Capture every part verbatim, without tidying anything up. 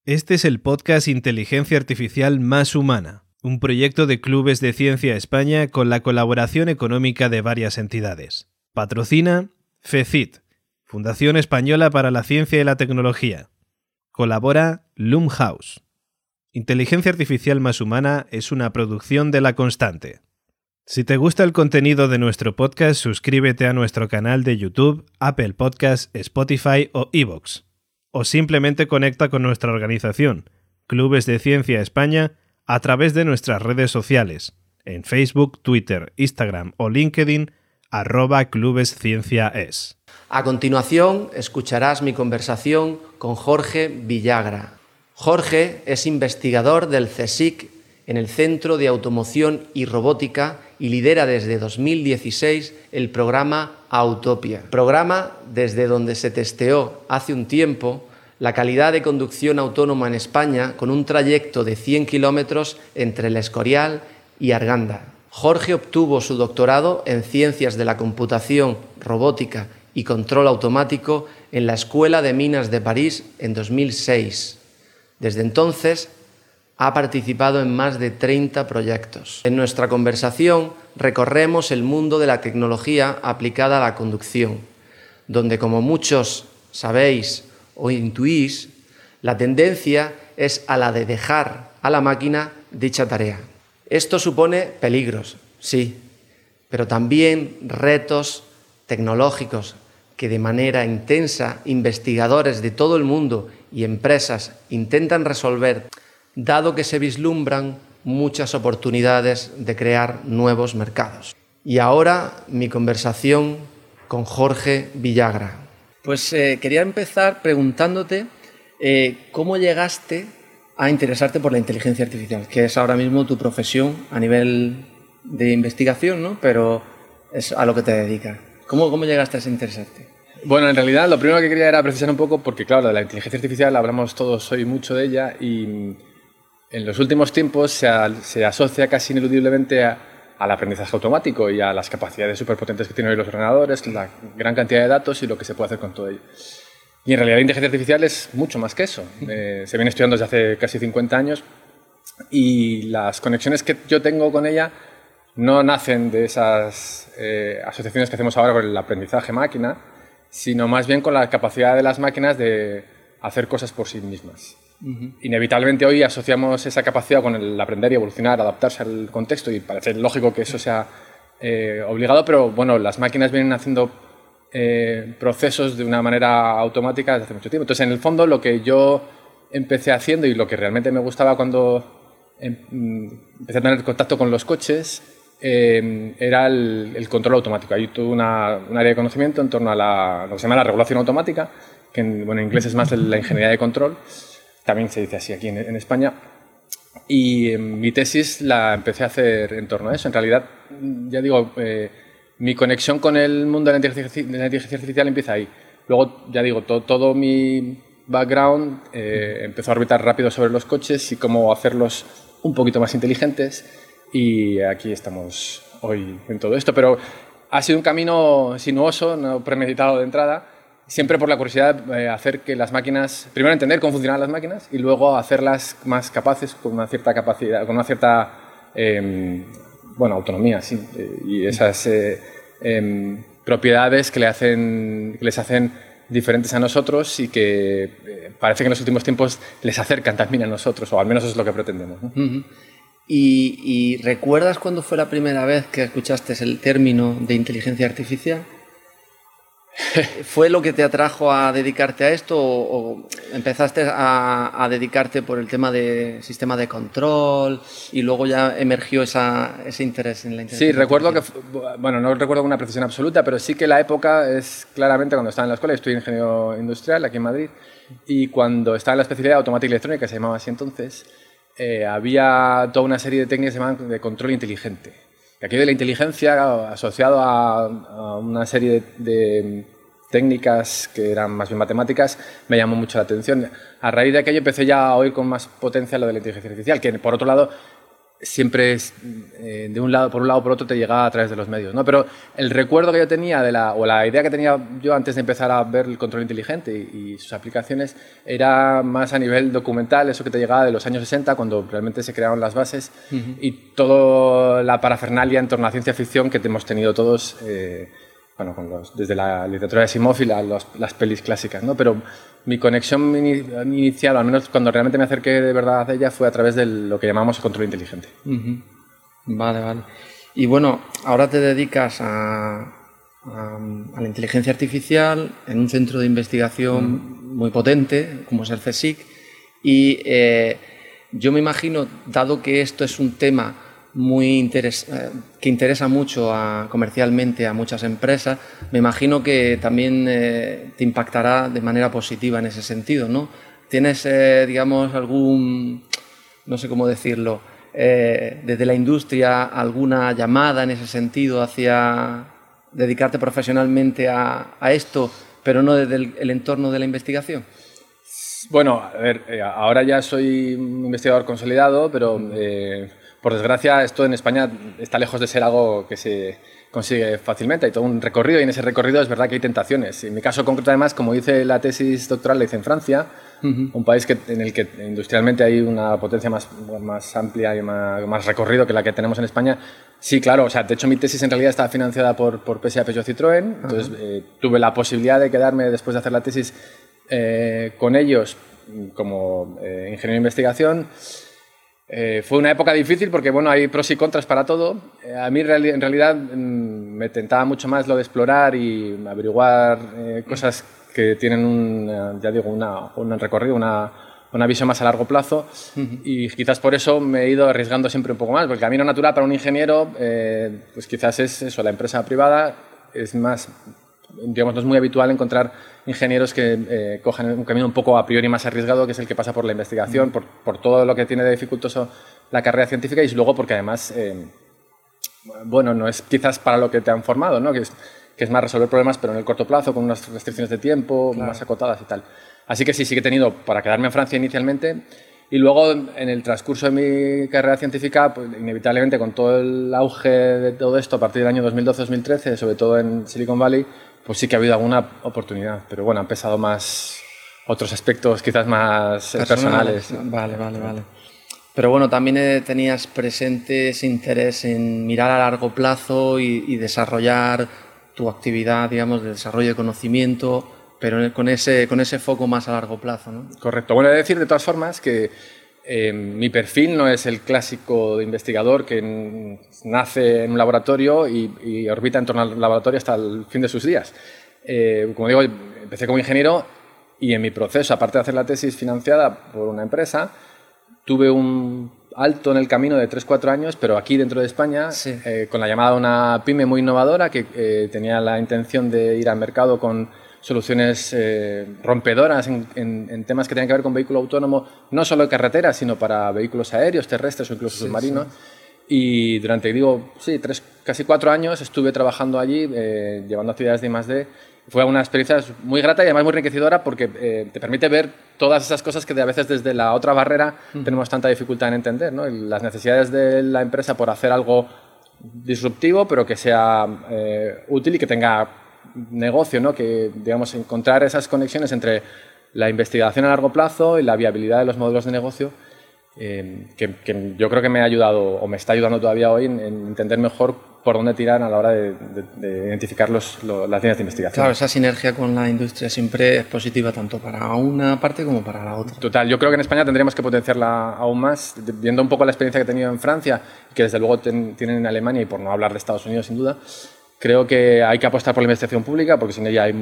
Este es el podcast Inteligencia Artificial Más Humana, un proyecto de Clubes de Ciencia España con la colaboración económica de varias entidades. Patrocina FECIT, Fundación Española para la Ciencia y la Tecnología. Colabora Loomhouse. Inteligencia Artificial Más Humana es una producción de La Constante. Si te gusta el contenido de nuestro podcast, suscríbete a nuestro canal de YouTube, Apple Podcasts, Spotify o iVoox. O simplemente conecta con nuestra organización, Clubes de Ciencia España, a través de nuestras redes sociales, en Facebook, Twitter, Instagram o LinkedIn, arroba clubescienciaes. A continuación, escucharás mi conversación con Jorge Villagra. Jorge es investigador del CSIC en el Centro de Automoción y Robótica y lidera desde dos mil dieciséis el programa Autopia, programa desde donde se testeó hace un tiempo la calidad de conducción autónoma en España con un trayecto de cien kilómetros entre El Escorial y Arganda. Jorge obtuvo su doctorado en Ciencias de la Computación, Robótica y Control Automático en la Escuela de Minas de París en dos mil seis. Desde entonces, ha participado en más de treinta proyectos. En nuestra conversación recorremos el mundo de la tecnología aplicada a la conducción, donde, como muchos sabéis o intuís, la tendencia es a la de dejar a la máquina dicha tarea. Esto supone peligros, sí, pero también retos tecnológicos que de manera intensa investigadores de todo el mundo y empresas intentan resolver, dado que se vislumbran muchas oportunidades de crear nuevos mercados. Y ahora mi conversación con Jorge Villagra. Pues eh, quería empezar preguntándote eh, cómo llegaste a interesarte por la inteligencia artificial, que es ahora mismo tu profesión a nivel de investigación, ¿no? Pero es a lo que te dedicas. ¿Cómo, cómo llegaste a interesarte? Bueno, en realidad lo primero que quería era precisar un poco, porque claro, de la inteligencia artificial hablamos todos hoy mucho de ella y en los últimos tiempos se, a, se asocia casi ineludiblemente a, al aprendizaje automático y a las capacidades superpotentes que tienen hoy los ordenadores, la gran cantidad de datos y lo que se puede hacer con todo ello. Y en realidad la inteligencia artificial es mucho más que eso. Eh, se viene estudiando desde hace casi cincuenta años y las conexiones que yo tengo con ella no nacen de esas eh, asociaciones que hacemos ahora con el aprendizaje máquina, sino más bien con la capacidad de las máquinas de hacer cosas por sí mismas. Uh-huh. Inevitablemente hoy asociamos esa capacidad con el aprender y evolucionar, adaptarse al contexto y parece lógico que eso sea eh, obligado, pero bueno, las máquinas vienen haciendo eh, procesos de una manera automática desde hace mucho tiempo. Entonces, en el fondo, lo que yo empecé haciendo y lo que realmente me gustaba cuando em, empecé a tener contacto con los coches eh, era el, el control automático. Hay tuve una, un área de conocimiento en torno a la, lo que se llama la regulación automática, que en, bueno, en inglés es más la ingeniería de control. También se dice así aquí en, en España. Y eh, mi tesis la empecé a hacer en torno a eso. En realidad, ya digo, eh, mi conexión con el mundo de la inteligencia, de la inteligencia artificial empieza ahí. Luego, ya digo, to, todo mi background eh, empezó a orbitar rápido sobre los coches y cómo hacerlos un poquito más inteligentes. Y aquí estamos hoy en todo esto. Pero ha sido un camino sinuoso, no premeditado de entrada. Siempre por la curiosidad de hacer que las máquinas, primero entender cómo funcionan las máquinas y luego hacerlas más capaces con una cierta capacidad, con una cierta eh, bueno, autonomía, sí, y esas eh, eh, propiedades que, le hacen, que les hacen diferentes a nosotros y que eh, parece que en los últimos tiempos les acercan también a nosotros, o al menos eso es lo que pretendemos, ¿no? Uh-huh. ¿Y, ¿Y recuerdas cuándo fue la primera vez que escuchaste el término de inteligencia artificial? ¿Fue lo que te atrajo a dedicarte a esto o, o empezaste a, a dedicarte por el tema de sistema de control y luego ya emergió esa, ese interés en la inteligencia? Sí, recuerdo que, bueno, no recuerdo una precisión absoluta, pero sí que la época es claramente cuando estaba en la escuela. Estoy ingeniero industrial aquí en Madrid y cuando estaba en la especialidad de automática electrónica, se llamaba así entonces, eh, había toda una serie de técnicas que se llamaban de control inteligente. Y aquello de la inteligencia asociado a, a una serie de, de técnicas que eran más bien matemáticas me llamó mucho la atención. A raíz de aquello empecé ya a oír con más potencia lo de la inteligencia artificial, que por otro lado siempre es, eh, de un lado, por un lado o por otro te llegaba a través de los medios, ¿no? Pero el recuerdo que yo tenía, de la, o la idea que tenía yo antes de empezar a ver el control inteligente y, y sus aplicaciones, era más a nivel documental, eso que te llegaba de los años sesenta, cuando realmente se crearon las bases, uh-huh. y toda la parafernalia en torno a la ciencia ficción que hemos tenido todos, eh, bueno, con los, desde la literatura de Asimov y la, los, las pelis clásicas, ¿no? Pero mi conexión inicial, al menos cuando realmente me acerqué de verdad a ella, fue a través de lo que llamamos control inteligente. Uh-huh. Vale, vale. Y bueno, ahora te dedicas a, a, a la inteligencia artificial en un centro de investigación uh-huh. muy potente, como es el CSIC, y eh, yo me imagino, dado que esto es un tema muy interes que interesa mucho a, comercialmente a muchas empresas, me imagino que también eh, te impactará de manera positiva en ese sentido, ¿no? ¿Tienes, eh, digamos, algún, no sé cómo decirlo, eh, desde la industria alguna llamada en ese sentido hacia dedicarte profesionalmente a, a esto, pero no desde el, el entorno de la investigación? Bueno, a ver, eh, ahora ya soy un investigador consolidado, pero eh, por desgracia, esto en España está lejos de ser algo que se consigue fácilmente. Hay todo un recorrido y en ese recorrido es verdad que hay tentaciones. En mi caso concreto, además, como hice la tesis doctoral, la hice en Francia, uh-huh. un país que, en el que industrialmente hay una potencia más, más amplia y más, más recorrido que la que tenemos en España. Sí, claro. O sea, de hecho, mi tesis en realidad estaba financiada por, por P S A, Peugeot, Citroën. Uh-huh. Entonces, eh, tuve la posibilidad de quedarme después de hacer la tesis eh, con ellos como eh, ingeniero de investigación. Eh, fue una época difícil porque bueno, hay pros y contras para todo. Eh, a mí en realidad mm, me tentaba mucho más lo de explorar y averiguar eh, cosas que tienen un, ya digo, una, un recorrido, una, una visión más a largo plazo. Uh-huh. Y quizás por eso me he ido arriesgando siempre un poco más, porque el camino natural para un ingeniero eh, pues quizás es eso, la empresa privada. Es más, digamos, no es muy habitual encontrar ingenieros que eh, cojan un camino un poco a priori más arriesgado, que es el que pasa por la investigación, mm. por, por todo lo que tiene de dificultoso la carrera científica y luego porque además, eh, bueno, no es quizás para lo que te han formado, ¿no? que, es, que es más resolver problemas, pero en el corto plazo, con unas restricciones de tiempo, claro. más acotadas y tal. Así que sí, sí que he tenido para quedarme en Francia inicialmente y luego en el transcurso de mi carrera científica, pues, inevitablemente con todo el auge de todo esto a partir del año dos mil doce dos mil trece, sobre todo en Silicon Valley, pues sí que ha habido alguna oportunidad, pero bueno, han pesado más otros aspectos quizás más personales. personales. Vale, vale, vale. Pero bueno, también eh, tenías presente ese interés en mirar a largo plazo y, y desarrollar tu actividad, digamos, de desarrollo de conocimiento, pero con ese, con ese foco más a largo plazo, ¿no? Correcto. Bueno, he de decir de todas formas que eh, mi perfil no es el clásico de investigador que n- nace en un laboratorio y, y orbita en torno al laboratorio hasta el fin de sus días. Eh, como digo, empecé como ingeniero y en mi proceso, aparte de hacer la tesis financiada por una empresa, tuve un alto en el camino de tres cuatro años, pero aquí dentro de España, sí. eh, con la llamada de una pyme muy innovadora que eh, tenía la intención de ir al mercado con soluciones eh, rompedoras en, en, en temas que tienen que ver con vehículo autónomo, no solo en carreteras, sino para vehículos aéreos, terrestres o incluso sí, submarinos. Sí. Y durante, digo, sí, tres, casi cuatro años estuve trabajando allí, eh, llevando actividades de I más D. Fue una experiencia muy grata y además muy enriquecedora porque eh, te permite ver todas esas cosas que a veces desde la otra barrera uh-huh. tenemos tanta dificultad en entender, ¿no? Las necesidades de la empresa por hacer algo disruptivo, pero que sea eh, útil y que tenga negocio, ¿no? Que, digamos, encontrar esas conexiones entre la investigación a largo plazo y la viabilidad de los modelos de negocio, eh, que, que yo creo que me ha ayudado o me está ayudando todavía hoy en, en entender mejor por dónde tirar a la hora de, de, de identificar los, los, las líneas de investigación. Claro, esa sinergia con la industria siempre es positiva tanto para una parte como para la otra. Total, yo creo que en España tendríamos que potenciarla aún más, viendo un poco la experiencia que he tenido en Francia, que desde luego ten, tienen en Alemania y por no hablar de Estados Unidos sin duda. Creo que hay que apostar por la investigación pública porque sin ella hay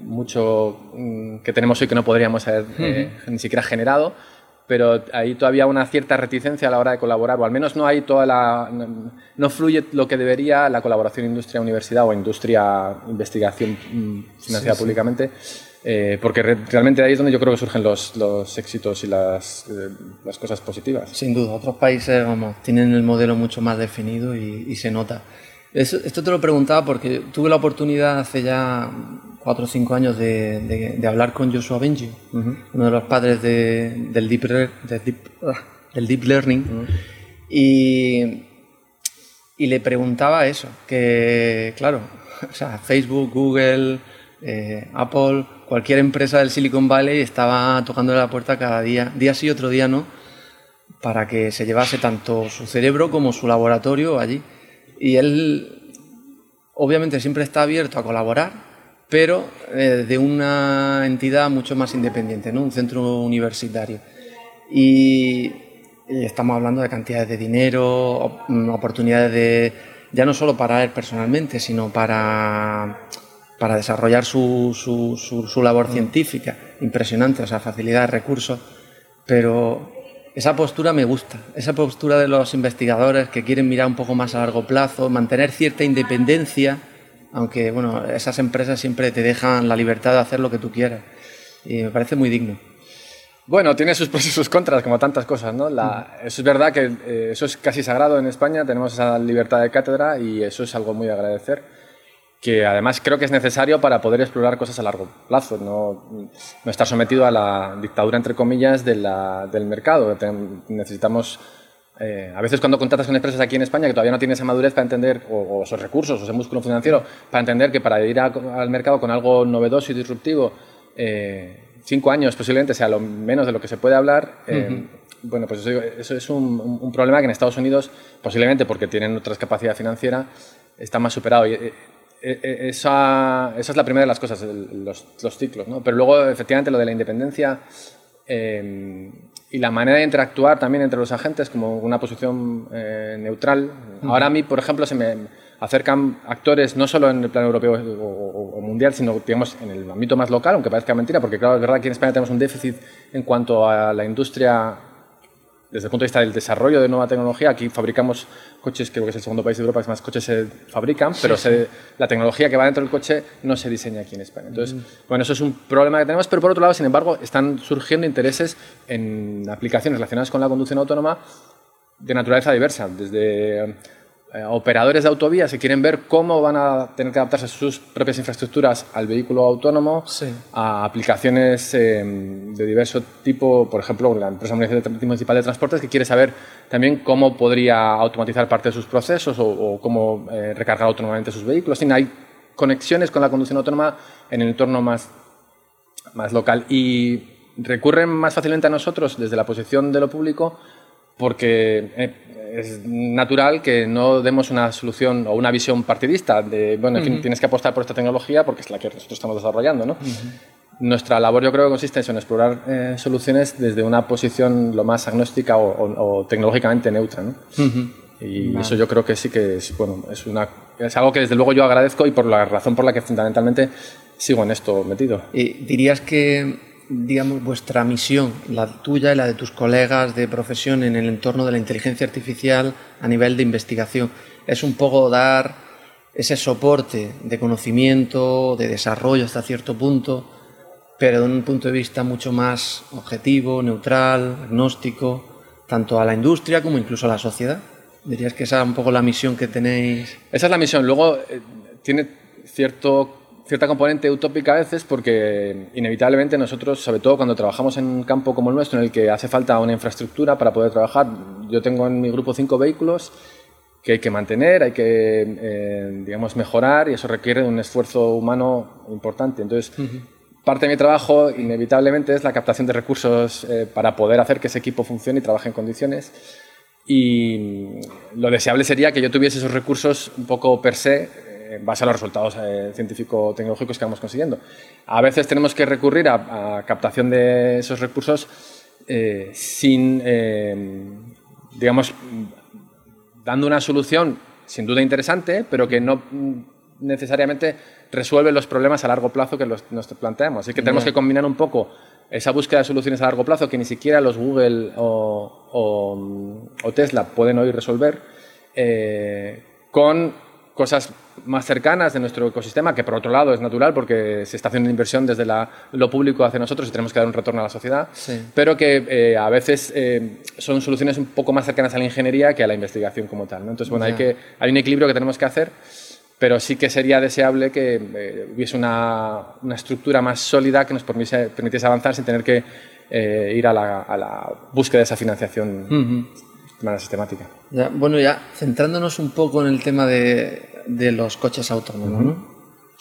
mucho que tenemos hoy que no podríamos haber uh-huh. eh, ni siquiera generado, pero hay todavía una cierta reticencia a la hora de colaborar, o al menos no hay toda la no, no fluye lo que debería la colaboración industria-universidad o industria-investigación financiada sí, públicamente, sí. Eh, porque re, realmente ahí es donde yo creo que surgen los, los éxitos y las, eh, las cosas positivas. Sin duda, otros países vamos, tienen el modelo mucho más definido y, y se nota. Eso, esto te lo preguntaba porque tuve la oportunidad hace ya cuatro o cinco años de, de, de hablar con Joshua Bengio, uh-huh. uno de los padres de, del, deep, de deep, uh, del Deep Learning, uh-huh. Y, y le preguntaba eso, que claro, o sea, Facebook, Google, eh, Apple, cualquier empresa del Silicon Valley estaba tocándole la puerta cada día, día sí, otro día no, para que se llevase tanto su cerebro como su laboratorio allí. Y él, obviamente, siempre está abierto a colaborar, pero eh, de una entidad mucho más independiente, ¿no? Un centro universitario. Y, y estamos hablando de cantidades de dinero, oportunidades de, ya no solo para él personalmente, sino para, para desarrollar su, su, su, su labor científica. Impresionante, o sea, facilidad de recursos, pero esa postura me gusta, esa postura de los investigadores que quieren mirar un poco más a largo plazo, mantener cierta independencia, aunque bueno, esas empresas siempre te dejan la libertad de hacer lo que tú quieras, y me parece muy digno. Bueno, tiene sus pros y sus contras, como tantas cosas, ¿no? La, eso es verdad que eh, eso es casi sagrado en España, tenemos esa libertad de cátedra y eso es algo muy de agradecer, que además creo que es necesario para poder explorar cosas a largo plazo, no, no estar sometido a la dictadura, entre comillas, de la, del mercado. Necesitamos, eh, a veces cuando contactas con empresas aquí en España que todavía no tienen esa madurez para entender, o, o esos recursos, o ese músculo financiero, para entender que para ir a, al mercado con algo novedoso y disruptivo, eh, cinco años posiblemente sea lo menos de lo que se puede hablar. Eh, uh-huh. Bueno, pues eso, eso es un, un, un problema que en Estados Unidos, posiblemente porque tienen otra capacidad financiera, está más superado. Y, eh, Esa, esa es la primera de las cosas, los, los ciclos, ¿no? Pero luego, efectivamente, lo de la independencia eh, y la manera de interactuar también entre los agentes como una posición eh, neutral. Uh-huh. Ahora a mí, por ejemplo, se me acercan actores no solo en el plano europeo o, o, o mundial, sino digamos en el ámbito más local, aunque parezca mentira, porque claro, es verdad que en España tenemos un déficit en cuanto a la industria. Desde el punto de vista del desarrollo de nueva tecnología, aquí fabricamos coches, creo que es el segundo país de Europa que más coches se fabrican, pero sí, se, sí. la tecnología que va dentro del coche no se diseña aquí en España. Entonces, mm. bueno, eso es un problema que tenemos, pero por otro lado, sin embargo, están surgiendo intereses en aplicaciones relacionadas con la conducción autónoma de naturaleza diversa, desde eh, operadores de autovías que quieren ver cómo van a tener que adaptarse sus propias infraestructuras al vehículo autónomo, sí. a aplicaciones eh, de diverso tipo, por ejemplo, la empresa municipal de transportes que quiere saber también cómo podría automatizar parte de sus procesos o, o cómo eh, recargar autónomamente sus vehículos. Sí, hay conexiones con la conducción autónoma en el entorno más, más local y recurren más fácilmente a nosotros desde la posición de lo público porque eh, es natural que no demos una solución o una visión partidista de, bueno, en fin, uh-huh. tienes que apostar por esta tecnología porque es la que nosotros estamos desarrollando, ¿no? Uh-huh. Nuestra labor, yo creo que consiste en explorar eh, soluciones desde una posición lo más agnóstica o, o, o tecnológicamente neutra, ¿no? Uh-huh. Y vale. Eso yo creo que sí que es, bueno, es, una, es algo que desde luego yo agradezco y por la razón por la que fundamentalmente sigo en esto metido. ¿Y dirías que, digamos, vuestra misión, la tuya y la de tus colegas de profesión en el entorno de la inteligencia artificial a nivel de investigación, es un poco dar ese soporte de conocimiento, de desarrollo hasta cierto punto, pero de un punto de vista mucho más objetivo, neutral, agnóstico, tanto a la industria como incluso a la sociedad? ¿Dirías que esa es un poco la misión que tenéis? Esa es la misión. Luego eh, tiene cierto... cierta componente utópica a veces porque inevitablemente nosotros, sobre todo cuando trabajamos en un campo como el nuestro en el que hace falta una infraestructura para poder trabajar, yo tengo en mi grupo cinco vehículos que hay que mantener, hay que eh, digamos mejorar y eso requiere un esfuerzo humano importante. Entonces, uh-huh. parte de mi trabajo inevitablemente es la captación de recursos eh, para poder hacer que ese equipo funcione y trabaje en condiciones y lo deseable sería que yo tuviese esos recursos un poco per se en base a los resultados eh, científico-tecnológicos que vamos consiguiendo. A veces tenemos que recurrir a, a captación de esos recursos eh, sin, eh, digamos, dando una solución sin duda interesante, pero que no necesariamente resuelve los problemas a largo plazo que los, nos planteamos. Así que tenemos yeah. que combinar un poco esa búsqueda de soluciones a largo plazo que ni siquiera los Google o, o, o Tesla pueden hoy resolver eh, con cosas más cercanas de nuestro ecosistema, que por otro lado es natural porque se está haciendo inversión desde la, lo público hacia nosotros y tenemos que dar un retorno a la sociedad, sí. pero que eh, a veces eh, son soluciones un poco más cercanas a la ingeniería que a la investigación como tal, ¿no? Entonces, bueno, hay, que, hay un equilibrio que tenemos que hacer, pero sí que sería deseable que eh, hubiese una, una estructura más sólida que nos permitiese, permitiese avanzar sin tener que eh, ir a la, a la búsqueda de esa financiación. Uh-huh. manera sistemática. Ya, bueno, ya centrándonos un poco en el tema de, de los coches autónomos, uh-huh. ¿no?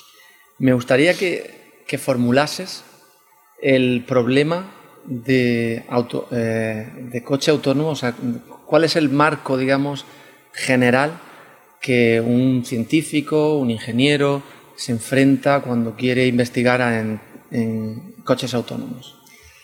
Me gustaría que, que formulases el problema de, auto, eh, de coche autónomo, o sea, cuál es el marco, digamos, general que un científico, un ingeniero se enfrenta cuando quiere investigar en, en coches autónomos.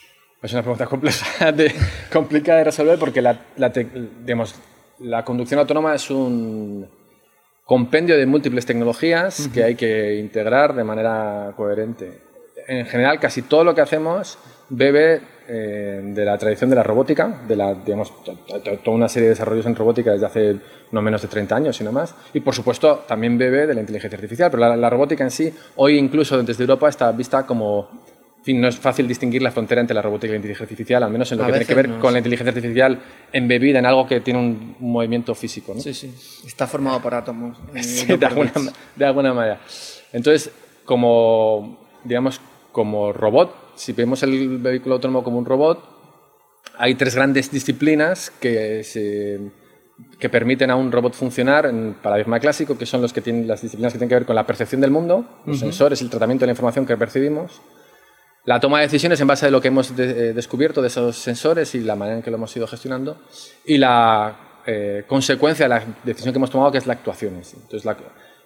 Es una pregunta compleja de, complicada de resolver porque la, la, digamos, la conducción autónoma es un compendio de múltiples tecnologías uh-huh. que hay que integrar de manera coherente. En general, casi todo lo que hacemos bebe eh, de la tradición de la robótica, de la, digamos, toda una serie de desarrollos en robótica desde hace no menos de treinta años, sino más. Y, por supuesto, también bebe de la inteligencia artificial. Pero la, la robótica en sí, hoy incluso desde Europa, está vista como... En fin, no es fácil distinguir la frontera entre la robótica y la inteligencia artificial, al menos en lo que tiene que ver no, con sí. la inteligencia artificial embebida en algo que tiene un, un movimiento físico, ¿no? Sí, sí. Está formado por átomos. Sí, de, alguna, de alguna manera. Entonces, como, digamos, como robot, si vemos el vehículo autónomo como un robot, hay tres grandes disciplinas que, se, que permiten a un robot funcionar en paradigma clásico, que son los que tienen, las disciplinas que tienen que ver con la percepción del mundo, los uh-huh. sensores, el tratamiento de la información que percibimos, la toma de decisiones en base a lo que hemos de, eh, descubierto de esos sensores y la manera en que lo hemos ido gestionando, y la eh, consecuencia de la decisión que hemos tomado, que es la actuación. Entonces, la,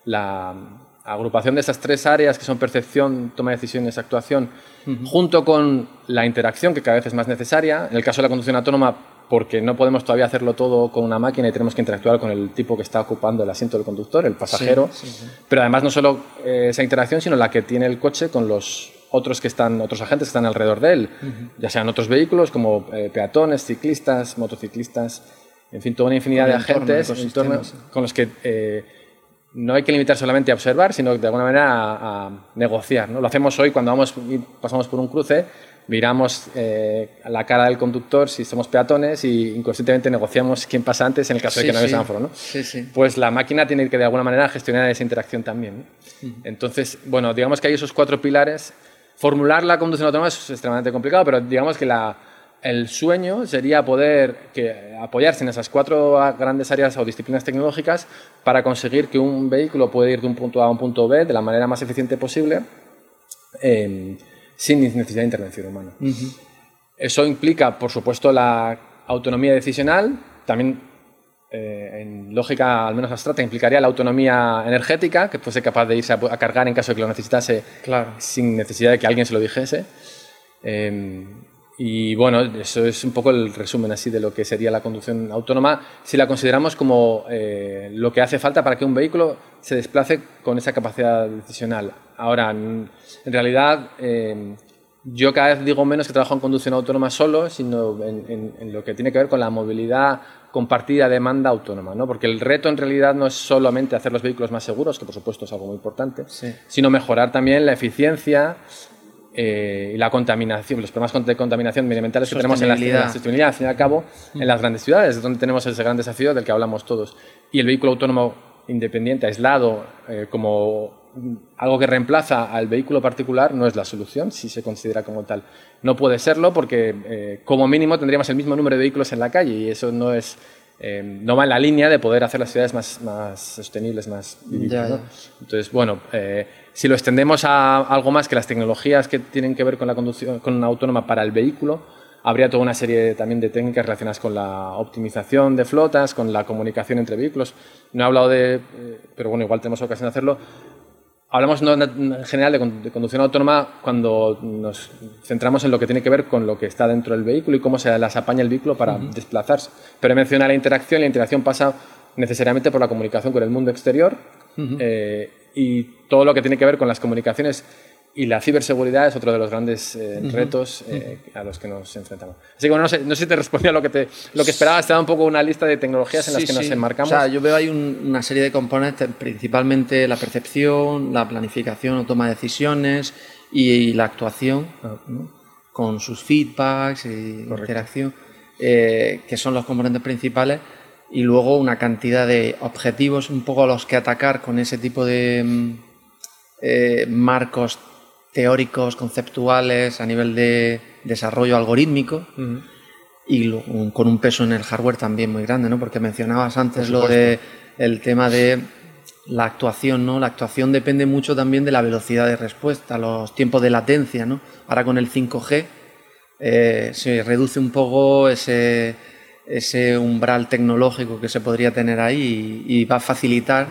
la agrupación de esas tres áreas, que son percepción, toma de decisiones, actuación, uh-huh. junto con la interacción, que cada vez es más necesaria, en el caso de la conducción autónoma, porque no podemos todavía hacerlo todo con una máquina y tenemos que interactuar con el tipo que está ocupando el asiento del conductor, el pasajero, sí, sí, sí. pero además no solo eh, esa interacción, sino la que tiene el coche con los otros que están, otros agentes que están alrededor de él, uh-huh. ya sean otros vehículos como eh, peatones, ciclistas, motociclistas, en fin, toda una infinidad de agentes entorno, sí. con los que eh, no hay que limitar solamente a observar, sino de alguna manera a, a negociar, ¿no? Lo hacemos hoy cuando vamos, pasamos por un cruce, miramos eh, a la cara del conductor si somos peatones y inconscientemente negociamos quién pasa antes en el caso sí, de que no haya sí. semáforo, ¿no? Sí, sí. Pues la máquina tiene que de alguna manera gestionar esa interacción también, ¿no? Uh-huh. Entonces, bueno, digamos que hay esos cuatro pilares. Formular la conducción autónoma es extremadamente complicado, pero digamos que la, el sueño sería poder que, apoyarse en esas cuatro grandes áreas o disciplinas tecnológicas para conseguir que un vehículo pueda ir de un punto A a un punto B de la manera más eficiente posible eh, sin necesidad de intervención humana. Uh-huh. Eso implica, por supuesto, la autonomía decisional, también eh, en lógica al menos abstracta implicaría la autonomía energética, que fuese capaz de irse a, a cargar en caso de que lo necesitase, claro. sin necesidad de que alguien se lo dijese. Eh, y bueno, eso es un poco el resumen así de lo que sería la conducción autónoma, si la consideramos como eh, lo que hace falta para que un vehículo se desplace con esa capacidad decisional. Ahora, en, en realidad, eh, yo cada vez digo menos que trabajo en conducción autónoma solo, sino en, en, en lo que tiene que ver con la movilidad compartida, demanda autónoma, ¿no? Porque el reto en realidad no es solamente hacer los vehículos más seguros, que por supuesto es algo muy importante, sí. sino mejorar también la eficiencia eh, y la contaminación, los problemas de contaminación medioambientales que tenemos en la, en la sostenibilidad, al fin y al cabo, mm. en las grandes ciudades, donde tenemos ese gran desafío del que hablamos todos. Y el vehículo autónomo independiente, aislado, eh, como algo que reemplaza al vehículo particular, no es la solución, si se considera como tal. No puede serlo porque, eh, como mínimo, tendríamos el mismo número de vehículos en la calle y eso no es eh, no va en la línea de poder hacer las ciudades más, más sostenibles, más vivibles, ¿no? Entonces, bueno, eh, si lo extendemos a algo más que las tecnologías que tienen que ver con la conducción con una autónoma para el vehículo, habría toda una serie también de técnicas relacionadas con la optimización de flotas, con la comunicación entre vehículos. No he hablado de, eh, pero bueno, igual tenemos ocasión de hacerlo. Hablamos no, en general de, de conducción autónoma cuando nos centramos en lo que tiene que ver con lo que está dentro del vehículo y cómo se las apaña el vehículo para uh-huh. desplazarse. Pero he mencionado la interacción, y la interacción pasa necesariamente por la comunicación con el mundo exterior uh-huh. eh, y todo lo que tiene que ver con las comunicaciones y la ciberseguridad es otro de los grandes eh, uh-huh. retos eh, uh-huh. a los que nos enfrentamos. Así que bueno, no sé, no sé si te respondí a lo que, te, lo que esperabas, te da un poco una lista de tecnologías en sí, las que sí. nos enmarcamos. O sea, yo veo ahí un, una serie de componentes, principalmente la percepción, la planificación o toma de decisiones y, y la actuación, ¿no? Con sus feedbacks y Correcto. interacción, eh, que son los componentes principales, y luego una cantidad de objetivos un poco a los que atacar con ese tipo de eh, marcos teóricos, conceptuales, a nivel de desarrollo algorítmico uh-huh. y lo, con un peso en el hardware también muy grande, ¿no? Porque mencionabas antes lo de el tema de la actuación, ¿no? La actuación depende mucho también de la velocidad de respuesta, los tiempos de latencia, ¿no? Ahora con el cinco G eh, se reduce un poco ese, ese umbral tecnológico que se podría tener ahí y, y va a facilitar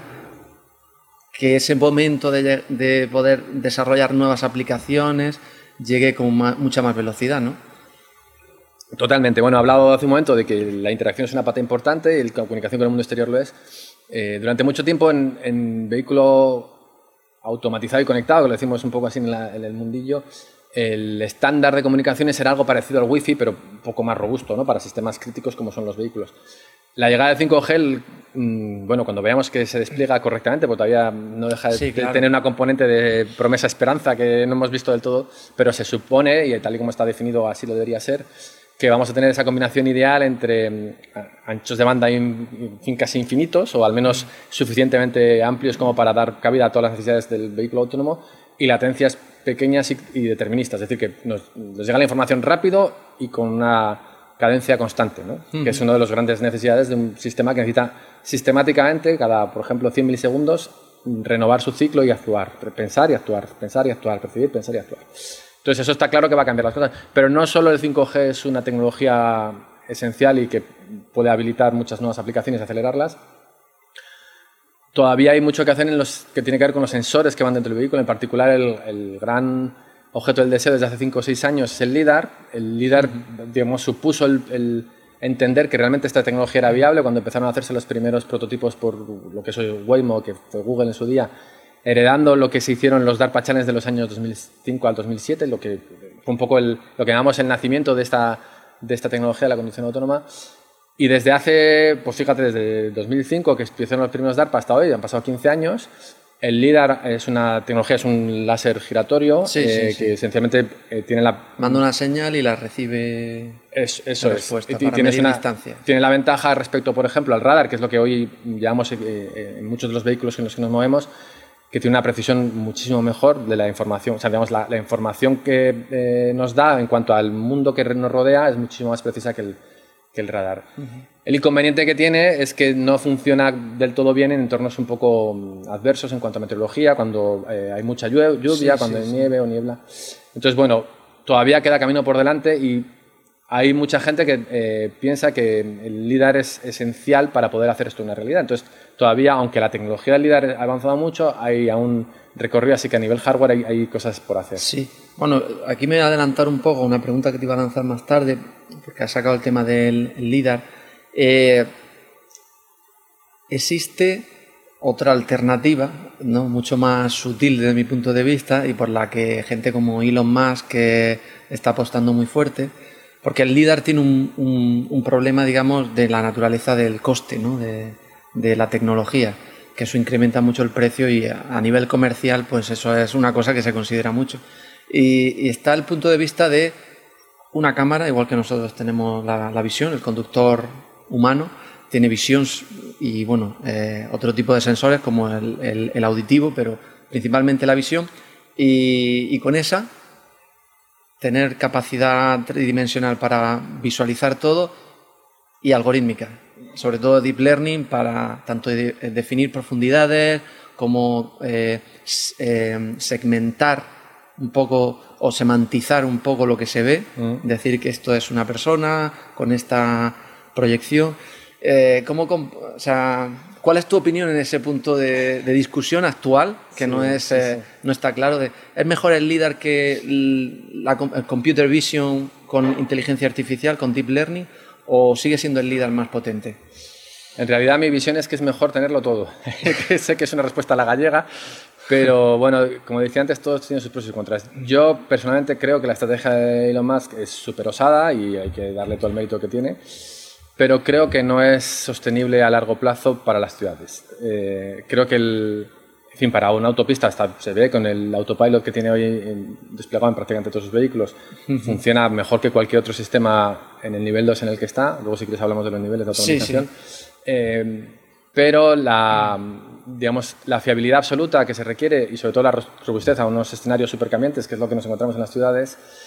que ese momento de, de poder desarrollar nuevas aplicaciones llegue con ma, mucha más velocidad, ¿no? Totalmente. Bueno, he hablado hace un momento de que la interacción es una pata importante y la comunicación con el mundo exterior lo es. Eh, durante mucho tiempo en, en vehículo automatizado y conectado, que lo decimos un poco así en, la, en el mundillo, el estándar de comunicaciones era algo parecido al Wi-Fi, pero un poco más robusto, ¿no? Para sistemas críticos como son los vehículos. La llegada del cinco G, el, mmm, bueno, cuando veamos que se despliega correctamente, porque todavía no deja de, sí, claro. de tener una componente de promesa-esperanza que no hemos visto del todo, pero se supone, y tal y como está definido así lo debería ser, que vamos a tener esa combinación ideal entre anchos de banda in, in, casi infinitos o al menos suficientemente amplios como para dar cabida a todas las necesidades del vehículo autónomo y latencias pequeñas y, y deterministas, es decir, que nos, nos llega la información rápido y con una cadencia constante, ¿no? Uh-huh. Que es una de las grandes necesidades de un sistema que necesita sistemáticamente, cada, por ejemplo, cien milisegundos, renovar su ciclo y actuar, pensar y actuar, pensar y actuar, percibir, pensar y actuar. Entonces, eso está claro que va a cambiar las cosas. Pero no solo el cinco G es una tecnología esencial y que puede habilitar muchas nuevas aplicaciones y acelerarlas. Todavía hay mucho que hacer en los que tiene que ver con los sensores que van dentro del vehículo. En particular, el, el gran objeto del deseo desde hace cinco o seis años es el LiDAR. El LiDAR, digamos, supuso el, el entender que realmente esta tecnología era viable cuando empezaron a hacerse los primeros prototipos por lo que es Waymo, que fue Google en su día, heredando lo que se hicieron los DARPA Challenge de los años dos mil cinco al dos mil siete, lo que fue un poco el, lo que llamamos el nacimiento de esta, de esta tecnología de la conducción autónoma. Y desde hace, pues fíjate, desde dos mil cinco, que empezaron los primeros DARPA hasta hoy, han pasado quince años, el LiDAR es una tecnología, es un láser giratorio sí, eh, sí, sí. que esencialmente eh, tiene la... Manda una señal y la recibe... Es, eso la es. respuesta Y para tienes medir una, distancia. Tiene la ventaja respecto, por ejemplo, al radar, que es lo que hoy llevamos eh, en muchos de los vehículos en los que nos movemos, que tiene una precisión muchísimo mejor de la información. O sea, digamos, la, la información que eh, nos da en cuanto al mundo que nos rodea es muchísimo más precisa que el, que el radar. Uh-huh. El inconveniente que tiene es que no funciona del todo bien en entornos un poco adversos en cuanto a meteorología, cuando eh, hay mucha lluvia, sí, cuando sí, hay sí. nieve o niebla. Entonces, bueno, todavía queda camino por delante y hay mucha gente que eh, piensa que el LiDAR es esencial para poder hacer esto una realidad. Entonces, todavía, aunque la tecnología del LiDAR ha avanzado mucho, hay aún recorrido, así que a nivel hardware hay, hay cosas por hacer. Sí. Bueno, aquí me voy a adelantar un poco una pregunta que te iba a lanzar más tarde, porque has sacado el tema del LiDAR. Eh, existe otra alternativa, ¿no? Mucho más sutil desde mi punto de vista y por la que gente como Elon Musk que está apostando muy fuerte, porque el LiDAR tiene un, un, un problema, digamos, de la naturaleza del coste, ¿no? de, de la tecnología, que eso incrementa mucho el precio y a, a nivel comercial pues eso es una cosa que se considera mucho. Y, y está el punto de vista de una cámara, igual que nosotros tenemos la, la visión, el conductor humano tiene visión y bueno, eh, otro tipo de sensores como el, el, el auditivo, pero principalmente la visión, y, y con esa tener capacidad tridimensional para visualizar todo y algorítmica, sobre todo deep learning para tanto de, definir profundidades como eh, eh, segmentar un poco o semantizar un poco lo que se ve, mm. decir que esto es una persona con esta proyección. Eh, ¿cómo, o sea, ¿cuál es tu opinión en ese punto de, de discusión actual? Que sí, no, es, sí, eh, sí. no está claro. De, ¿es mejor el LiDAR que la, el computer vision con inteligencia artificial, con deep learning, o sigue siendo el LiDAR más potente? En realidad mi visión es que es mejor tenerlo todo. Sé que es una respuesta a la gallega, pero bueno, como decía antes, todos tienen sus pros y sus contras. Yo personalmente creo que la estrategia de Elon Musk es súper osada y hay que darle todo el mérito que tiene, pero creo que no es sostenible a largo plazo para las ciudades. Eh, creo que el, en fin, para una autopista hasta se ve con el autopilot que tiene hoy en, desplegado en prácticamente todos sus vehículos, uh-huh. funciona mejor que cualquier otro sistema en el nivel dos en el que está. Luego si quieres hablamos de los niveles de automatización. Sí, sí. Eh, pero la, digamos, la fiabilidad absoluta que se requiere y sobre todo la robustez a unos escenarios supercambiantes, que es lo que nos encontramos en las ciudades,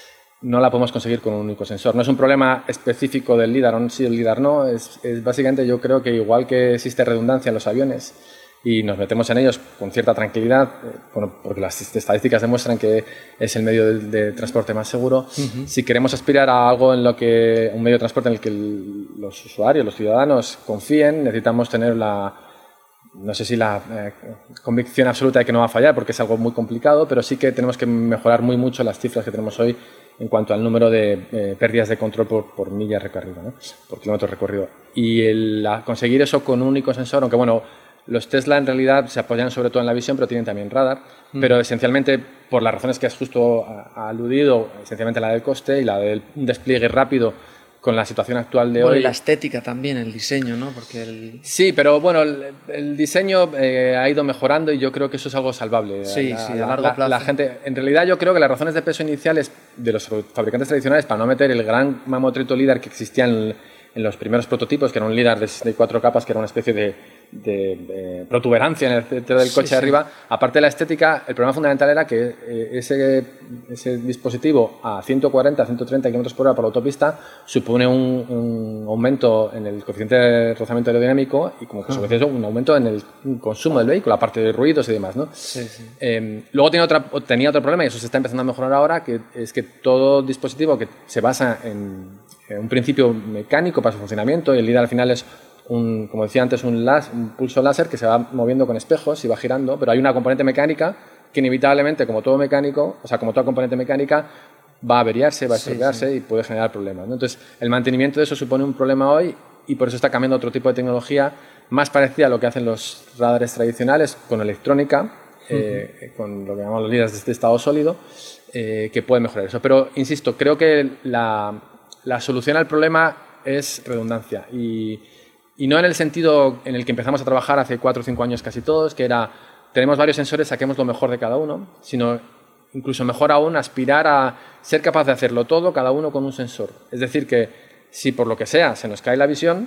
no la podemos conseguir con un único sensor. No es un problema específico del LiDAR, o sí, el LiDAR no, es, es básicamente yo creo que igual que existe redundancia en los aviones y nos metemos en ellos con cierta tranquilidad, eh, bueno, porque las estadísticas demuestran que es el medio de, de transporte más seguro, uh-huh. Si queremos aspirar a algo en lo que, un medio de transporte en el que el, los usuarios, los ciudadanos confíen, necesitamos tener la, no sé si la eh, convicción absoluta de que no va a fallar, porque es algo muy complicado, pero sí que tenemos que mejorar muy mucho las cifras que tenemos hoy en cuanto al número de eh, pérdidas de control por, por milla recorrida, ¿no? Por kilómetro recorrido. Y el, a conseguir eso con un único sensor, aunque bueno, los Tesla en realidad se apoyan sobre todo en la visión, pero tienen también radar, mm. pero esencialmente por las razones que has justo aludido, esencialmente la del coste y la del despliegue rápido con la situación actual de bueno, hoy. Y la estética también, el diseño, ¿no? Porque el... Sí, pero bueno, el, el diseño eh, ha ido mejorando y yo creo que eso es algo salvable. Sí, la, sí, a la, largo la, plazo. La gente, en realidad yo creo que las razones de peso iniciales de los fabricantes tradicionales para no meter el gran mamotreto LiDAR que existía en, en los primeros prototipos, que era un LiDAR de, de cuatro capas, que era una especie de, de, de protuberancia en el centro del coche sí, de arriba. Sí. Aparte de la estética, el problema fundamental era que eh, ese, ese dispositivo a ciento cuarenta, ciento treinta kilómetros por hora por la autopista supone un, un aumento en el coeficiente de rozamiento aerodinámico y como consecuencia de eso un aumento en el consumo del vehículo, aparte de ruidos y demás, ¿no? Sí, sí. Eh, luego tiene otra, tenía otro problema y eso se está empezando a mejorar ahora, que es que todo dispositivo que se basa en, en un principio mecánico para su funcionamiento, y el LiDAR al final es un, como decía antes, un, las, un pulso láser que se va moviendo con espejos y va girando, pero hay una componente mecánica que inevitablemente, como todo mecánico, o sea, como toda componente mecánica, va a averiarse, va a estropearse sí, sí. y puede generar problemas, ¿no? Entonces, el mantenimiento de eso supone un problema hoy y por eso está cambiando otro tipo de tecnología más parecida a lo que hacen los radares tradicionales con electrónica, uh-huh. eh, con lo que llamamos los LiDARs de estado sólido, eh, que puede mejorar eso. Pero, insisto, creo que la, la solución al problema es redundancia y, y no en el sentido en el que empezamos a trabajar hace cuatro o cinco años casi todos, que era, tenemos varios sensores, saquemos lo mejor de cada uno, sino incluso mejor aún aspirar a ser capaz de hacerlo todo, cada uno con un sensor. Es decir, que si por lo que sea se nos cae la visión,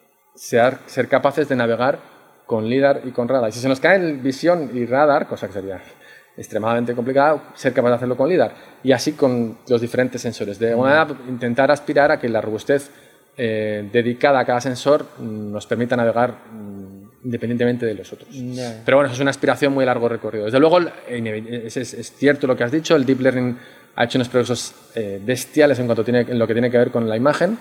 ser, ser capaces de navegar con LiDAR y con radar. Y si se nos cae visión y radar, cosa que sería extremadamente complicada, ser capaz de hacerlo con LiDAR. Y así con los diferentes sensores. De alguna manera, intentar aspirar a que la robustez eh, dedicada a cada sensor nos permita navegar independientemente de los otros. Yeah. Pero bueno, eso es una aspiración muy a largo recorrido. Desde luego, es, es, es cierto lo que has dicho, el Deep Learning ha hecho unos progresos eh, bestiales en cuanto tiene, en lo que tiene que ver con la imagen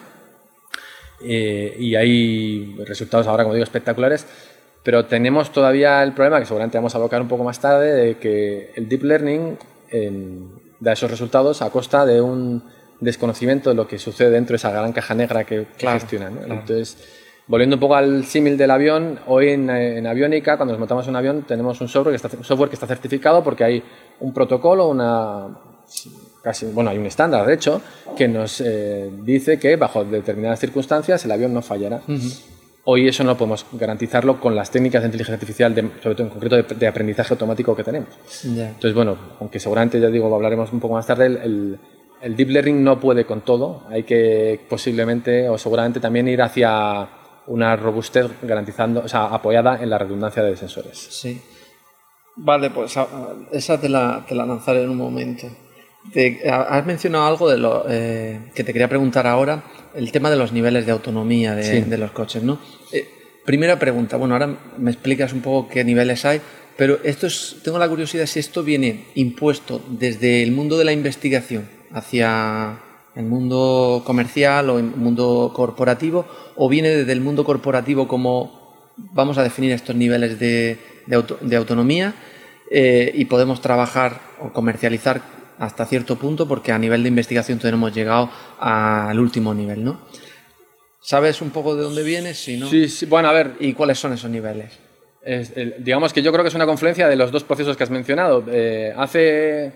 eh, y hay resultados ahora, como digo, espectaculares, pero tenemos todavía el problema, que seguramente vamos a abocar un poco más tarde, de que el Deep Learning eh, da esos resultados a costa de un desconocimiento de lo que sucede dentro de esa gran caja negra que, que claro, gestiona, ¿no? Claro. Entonces, volviendo un poco al símil del avión, hoy en, en aviónica, cuando nos montamos en un avión, tenemos un software que está, un software que está certificado porque hay un protocolo, una, casi, bueno, hay un estándar, de hecho, que nos eh, dice que bajo determinadas circunstancias el avión no fallará. Uh-huh. Hoy eso no podemos garantizarlo con las técnicas de inteligencia artificial, de, sobre todo en concreto de, de aprendizaje automático que tenemos. Yeah. Entonces, bueno, aunque seguramente, ya digo, hablaremos un poco más tarde, el, el, el Deep Learning no puede con todo. Hay que posiblemente o seguramente también ir hacia una robustez garantizando, o sea, apoyada en la redundancia de sensores. Sí. Vale, pues esa te la, te la lanzaré en un momento. Te, has mencionado algo de lo eh, que te quería preguntar ahora, el tema de los niveles de autonomía de, sí. de los coches, ¿no? Eh, primera pregunta, bueno, ahora me explicas un poco qué niveles hay, pero esto es, tengo la curiosidad si esto viene impuesto desde el mundo de la investigación hacia el mundo comercial o el mundo corporativo, o viene desde el mundo corporativo como vamos a definir estos niveles de, de, auto, de autonomía eh, y podemos trabajar o comercializar hasta cierto punto porque a nivel de investigación todavía no hemos llegado al último nivel, ¿no? ¿Sabes un poco de dónde viene? Si no, sí, sí, bueno, a ver. ¿Y cuáles son esos niveles? Es, el, digamos que yo creo que es una confluencia de los dos procesos que has mencionado. Eh, hace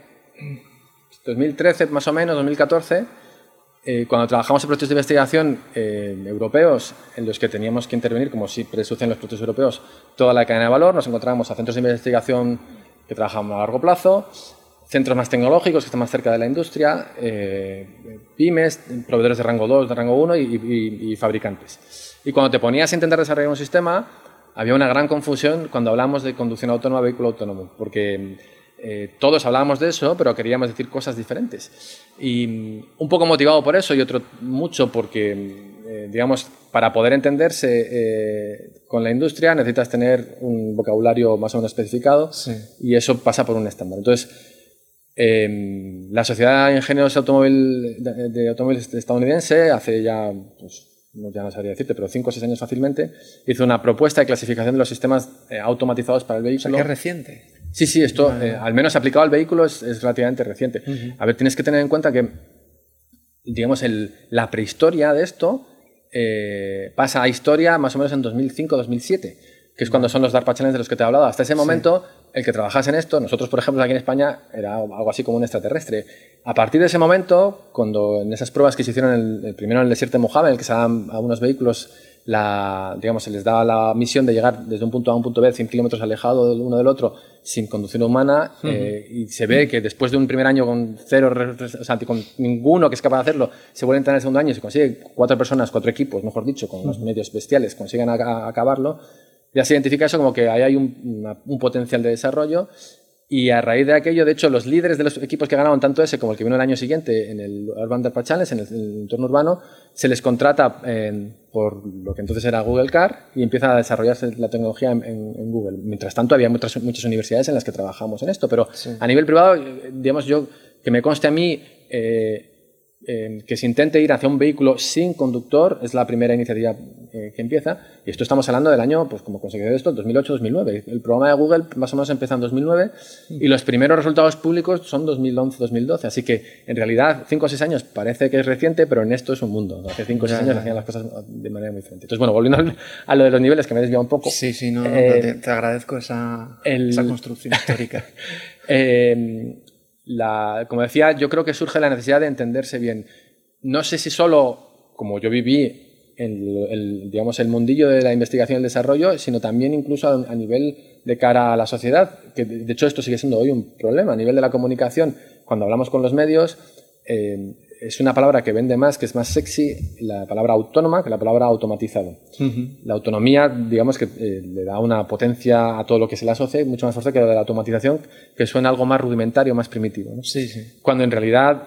dos mil trece, más o menos, dos mil catorce, eh, cuando trabajamos en proyectos de investigación eh, europeos en los que teníamos que intervenir, como siempre sucede en los proyectos europeos, toda la cadena de valor, nos encontramos a centros de investigación que trabajaban a largo plazo, centros más tecnológicos que están más cerca de la industria, eh, pymes, proveedores de rango dos, de rango uno y, y, y fabricantes. Y cuando te ponías a intentar desarrollar un sistema, había una gran confusión cuando hablamos de conducción autónoma, vehículo autónomo, porque eh, todos hablábamos de eso, pero queríamos decir cosas diferentes. Y un poco motivado por eso y otro mucho porque, eh, digamos, para poder entenderse eh, con la industria necesitas tener un vocabulario más o menos especificado, sí. Y eso pasa por un estándar. Entonces, eh, la Sociedad de Ingenieros Automóvil, de, de Automóviles estadounidense, hace ya, pues, no, ya no sabría decirte, pero cinco o seis años fácilmente, hizo una propuesta de clasificación de los sistemas eh, automatizados para el vehículo. O sea, que es reciente. Sí, sí, esto, no, eh, al menos aplicado al vehículo, es, es relativamente reciente. Uh-huh. A ver, tienes que tener en cuenta que, digamos, el, la prehistoria de esto eh, pasa a historia más o menos en dos mil cinco dos mil siete, que es cuando son los DARPA Challenge de los que te he hablado. Hasta ese momento, sí. El que trabajase en esto, nosotros, por ejemplo, aquí en España, era algo así como un extraterrestre. A partir de ese momento, cuando en esas pruebas que se hicieron el, el primero en el desierto de Mojave, en el que se daban a unos vehículos, la, digamos, se les daba la misión de llegar desde un punto A a un punto B, cien kilómetros alejado del uno del otro, sin conducción humana, uh-huh. eh, y se ve que después de un primer año con cero, o sea, con ninguno que es capaz de hacerlo, se vuelve a entrar en el segundo año y se consigue cuatro personas, cuatro equipos, mejor dicho, con uh-huh. los medios bestiales, consiguen a, a acabarlo. Ya se identifica eso como que ahí hay un, una, un potencial de desarrollo, y a raíz de aquello, de hecho, los líderes de los equipos que ganaron tanto ese como el que vino el año siguiente en el Urban DARPA Challenge, en el, en el entorno urbano, se les contrata eh, por lo que entonces era Google Car y empieza a desarrollarse la tecnología en, en, en Google. Mientras tanto, había muchas, muchas universidades en las que trabajamos en esto, pero sí. A nivel privado, digamos yo, que me conste a mí eh, eh, que se intente ir hacia un vehículo sin conductor es la primera iniciativa eh, que empieza, y esto estamos hablando del año, pues como consecuencia de esto, dos mil ocho dos mil nueve. El programa de Google más o menos empieza en dos mil nueve y los primeros resultados públicos son dos mil once dos mil doce, así que en realidad cinco o seis años parece que es reciente, pero en esto es un mundo. Hace cinco o seis años hacían las cosas de manera muy diferente. Entonces, bueno, volviendo a lo de los niveles, que me he desviado un poco. Sí, sí, no, eh, te, te agradezco esa, el, esa construcción histórica. eh, la, como decía, yo creo que surge la necesidad de entenderse bien. No sé si solo, como yo viví, el, el, digamos, el mundillo de la investigación y el desarrollo, sino también incluso a, a nivel de cara a la sociedad, que de hecho esto sigue siendo hoy un problema. A nivel de la comunicación, cuando hablamos con los medios, eh, es una palabra que vende más, que es más sexy, la palabra autónoma que la palabra automatizado. Uh-huh. La autonomía, digamos que eh, le da una potencia a todo lo que se le asocia, mucho más fuerte que la de la automatización, que suena algo más rudimentario, más primitivo, ¿no? Sí, sí. Cuando en realidad...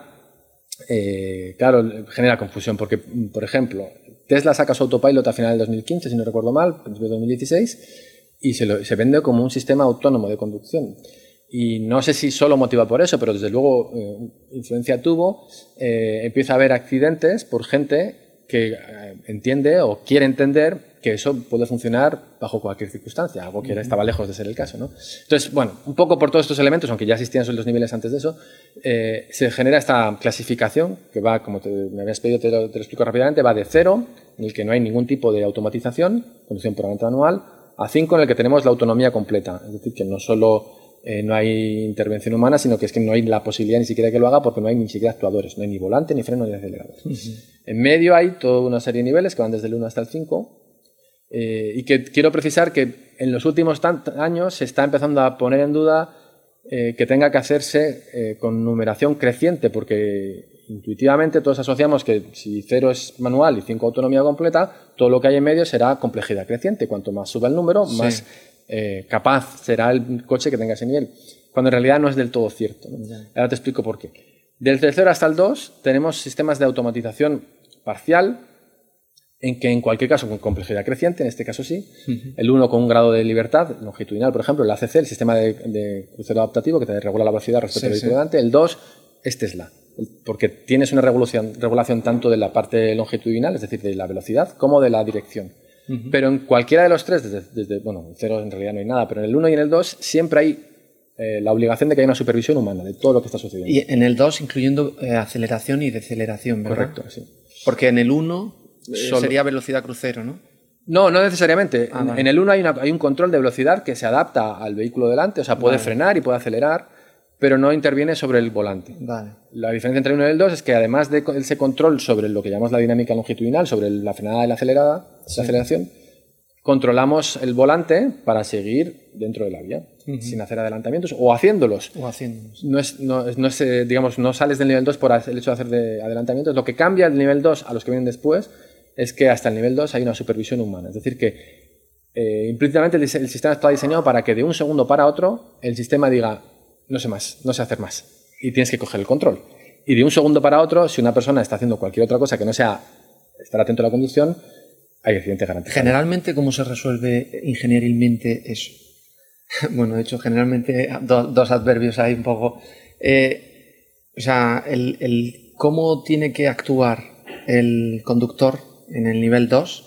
Eh, claro, genera confusión porque, por ejemplo, Tesla saca su autopilot a final del dos mil quince, si no recuerdo mal, principios de dos mil dieciséis, y se, lo, se vende como un sistema autónomo de conducción. Y no sé si solo motiva por eso, pero desde luego eh, influencia tuvo. Eh, empieza a haber accidentes por gente que eh, entiende o quiere entender que eso puede funcionar bajo cualquier circunstancia, algo que estaba lejos de ser el caso, ¿no? Entonces, bueno, un poco por todos estos elementos, aunque ya existían los niveles antes de eso, eh, se genera esta clasificación que va, como te, me habías pedido, te lo, te lo explico rápidamente, va de cero, en el que no hay ningún tipo de automatización, conducción puramente manual, a cinco, en el que tenemos la autonomía completa, es decir, que no solo eh, no hay intervención humana, sino que es que no hay la posibilidad ni siquiera de que lo haga porque no hay ni siquiera actuadores, no hay ni volante, ni freno, ni acelerador. Uh-huh. En medio hay toda una serie de niveles que van desde el uno hasta el cinco, Eh, y que quiero precisar que en los últimos años se está empezando a poner en duda eh, que tenga que hacerse eh, con numeración creciente, porque intuitivamente todos asociamos que si cero es manual y cinco autonomía completa, todo lo que hay en medio será complejidad creciente. Cuanto más suba el número, sí. más eh, capaz será el coche que tenga ese nivel, cuando en realidad no es del todo cierto, ¿no? Yeah. Ahora te explico por qué. Del cero hasta el dos tenemos sistemas de automatización parcial, en que en cualquier caso con complejidad creciente, en este caso sí, uh-huh. El uno con un grado de libertad longitudinal, por ejemplo, el A C C, el sistema de, de crucero adaptativo que te regula la velocidad respecto al vehículo delante, el dos es Tesla, porque tienes una regulación, regulación tanto de la parte longitudinal, es decir, de la velocidad, como de la dirección. Uh-huh. Pero en cualquiera de los tres, desde, desde bueno, el cero en realidad no hay nada, pero en el uno y en el dos siempre hay eh, la obligación de que haya una supervisión humana de todo lo que está sucediendo. Y en el dos incluyendo eh, aceleración y deceleración, ¿verdad? Correcto, sí. Porque en el uno... Solo. Sería velocidad crucero, ¿no? No, no necesariamente. Ah, en, vale. en el uno hay, una, hay un control de velocidad que se adapta al vehículo delante, o sea, puede vale. frenar y puede acelerar, pero no interviene sobre el volante. Vale. La diferencia entre el uno y el dos es que además de ese control sobre lo que llamamos la dinámica longitudinal, sobre la frenada y la, acelerada, sí. la aceleración, controlamos el volante para seguir dentro de la vía, uh-huh. sin hacer adelantamientos o haciéndolos. O haciéndolos. No es, no, no es, digamos, no sales del nivel dos por el hecho de hacer de adelantamientos. Lo que cambia del nivel dos a los que vienen después es que hasta el nivel dos hay una supervisión humana. Es decir, que eh, implícitamente el, el sistema está diseñado para que de un segundo para otro el sistema diga no sé más, no sé hacer más. Y tienes que coger el control. Y de un segundo para otro, si una persona está haciendo cualquier otra cosa que no sea estar atento a la conducción, hay accidente garantizado. Generalmente, ¿cómo se resuelve ingenierilmente eso? Bueno, de hecho, generalmente do, dos adverbios ahí un poco. Eh, o sea, el, el cómo tiene que actuar el conductor en el nivel dos,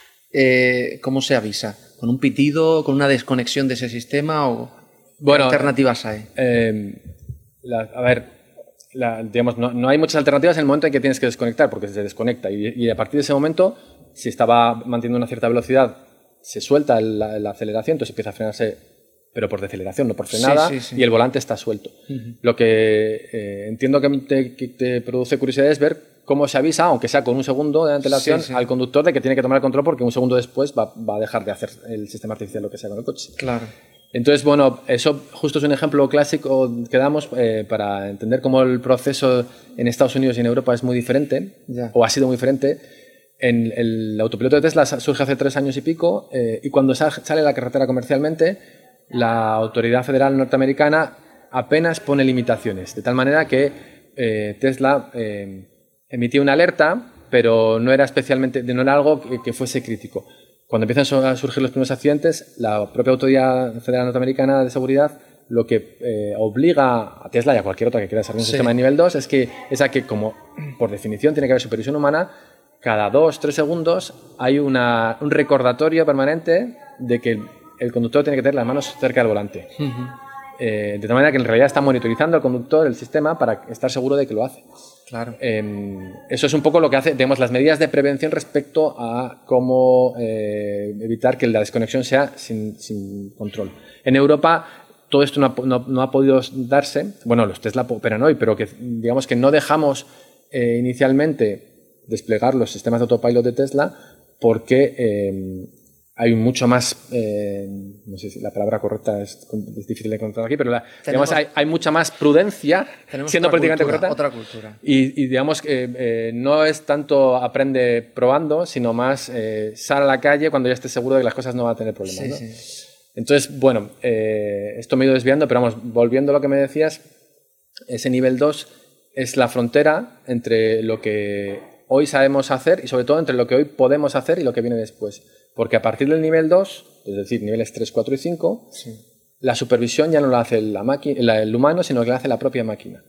eh, ¿cómo se avisa? ¿Con un pitido, con una desconexión de ese sistema o bueno, qué alternativas hay? Eh, la, a ver, la, digamos, no, no hay muchas alternativas en el momento en que tienes que desconectar, porque se desconecta y, y a partir de ese momento, si estaba manteniendo una cierta velocidad, se suelta la, la aceleración, entonces empieza a frenarse, pero por deceleración, no por frenada, sí, sí, sí. Y el volante está suelto. Uh-huh. Lo que eh, entiendo que te, que te produce curiosidad es ver cómo se avisa, aunque sea con un segundo de antelación, sí, sí. al conductor de que tiene que tomar el control porque un segundo después va, va a dejar de hacer el sistema artificial lo que sea con el coche. Claro. Entonces, bueno, eso justo es un ejemplo clásico que damos eh, para entender cómo el proceso en Estados Unidos y en Europa es muy diferente, yeah. o ha sido muy diferente. En el autopiloto de Tesla surge hace tres años y pico, eh, y cuando sale a la carretera comercialmente, la autoridad federal norteamericana apenas pone limitaciones, de tal manera que eh, Tesla eh, emitía una alerta, pero no era especialmente, no era algo que, que fuese crítico. Cuando empiezan a surgir los primeros accidentes, la propia Autoridad Federal Norteamericana de Seguridad lo que eh, obliga a Tesla y a cualquier otra que quiera desarrollar un sí. sistema de nivel dos es, que, es a que, como por definición tiene que haber supervisión humana, cada dos, tres segundos hay una, un recordatorio permanente de que el, el conductor tiene que tener las manos cerca del volante. Uh-huh. eh, de tal manera que en realidad está monitorizando al conductor el sistema para estar seguro de que lo hace. Claro. Eh, eso es un poco lo que hace, digamos, las medidas de prevención respecto a cómo eh, evitar que la desconexión sea sin, sin control. En Europa todo esto no ha, no, no ha podido darse. Bueno, los Tesla operan hoy, pero que digamos que no dejamos eh, inicialmente desplegar los sistemas de autopilot de Tesla porque eh, hay mucho más, eh, no sé si la palabra correcta es, es difícil de encontrar aquí, pero la, digamos, hay, hay mucha más prudencia, siendo políticamente correcta. Otra cultura. Y, y digamos que eh, eh, no es tanto aprende probando, sino más eh, sal a la calle cuando ya estés seguro de que las cosas no van a tener problemas. Sí, ¿no? Sí. Entonces, bueno, eh, esto me he ido desviando, pero vamos, volviendo a lo que me decías, ese nivel dos es la frontera entre lo que hoy sabemos hacer y sobre todo entre lo que hoy podemos hacer y lo que viene después. Porque a partir del nivel dos, es decir, niveles tres, cuatro y cinco, sí. la supervisión ya no la hace la máquina, el humano, sino que la hace la propia máquina.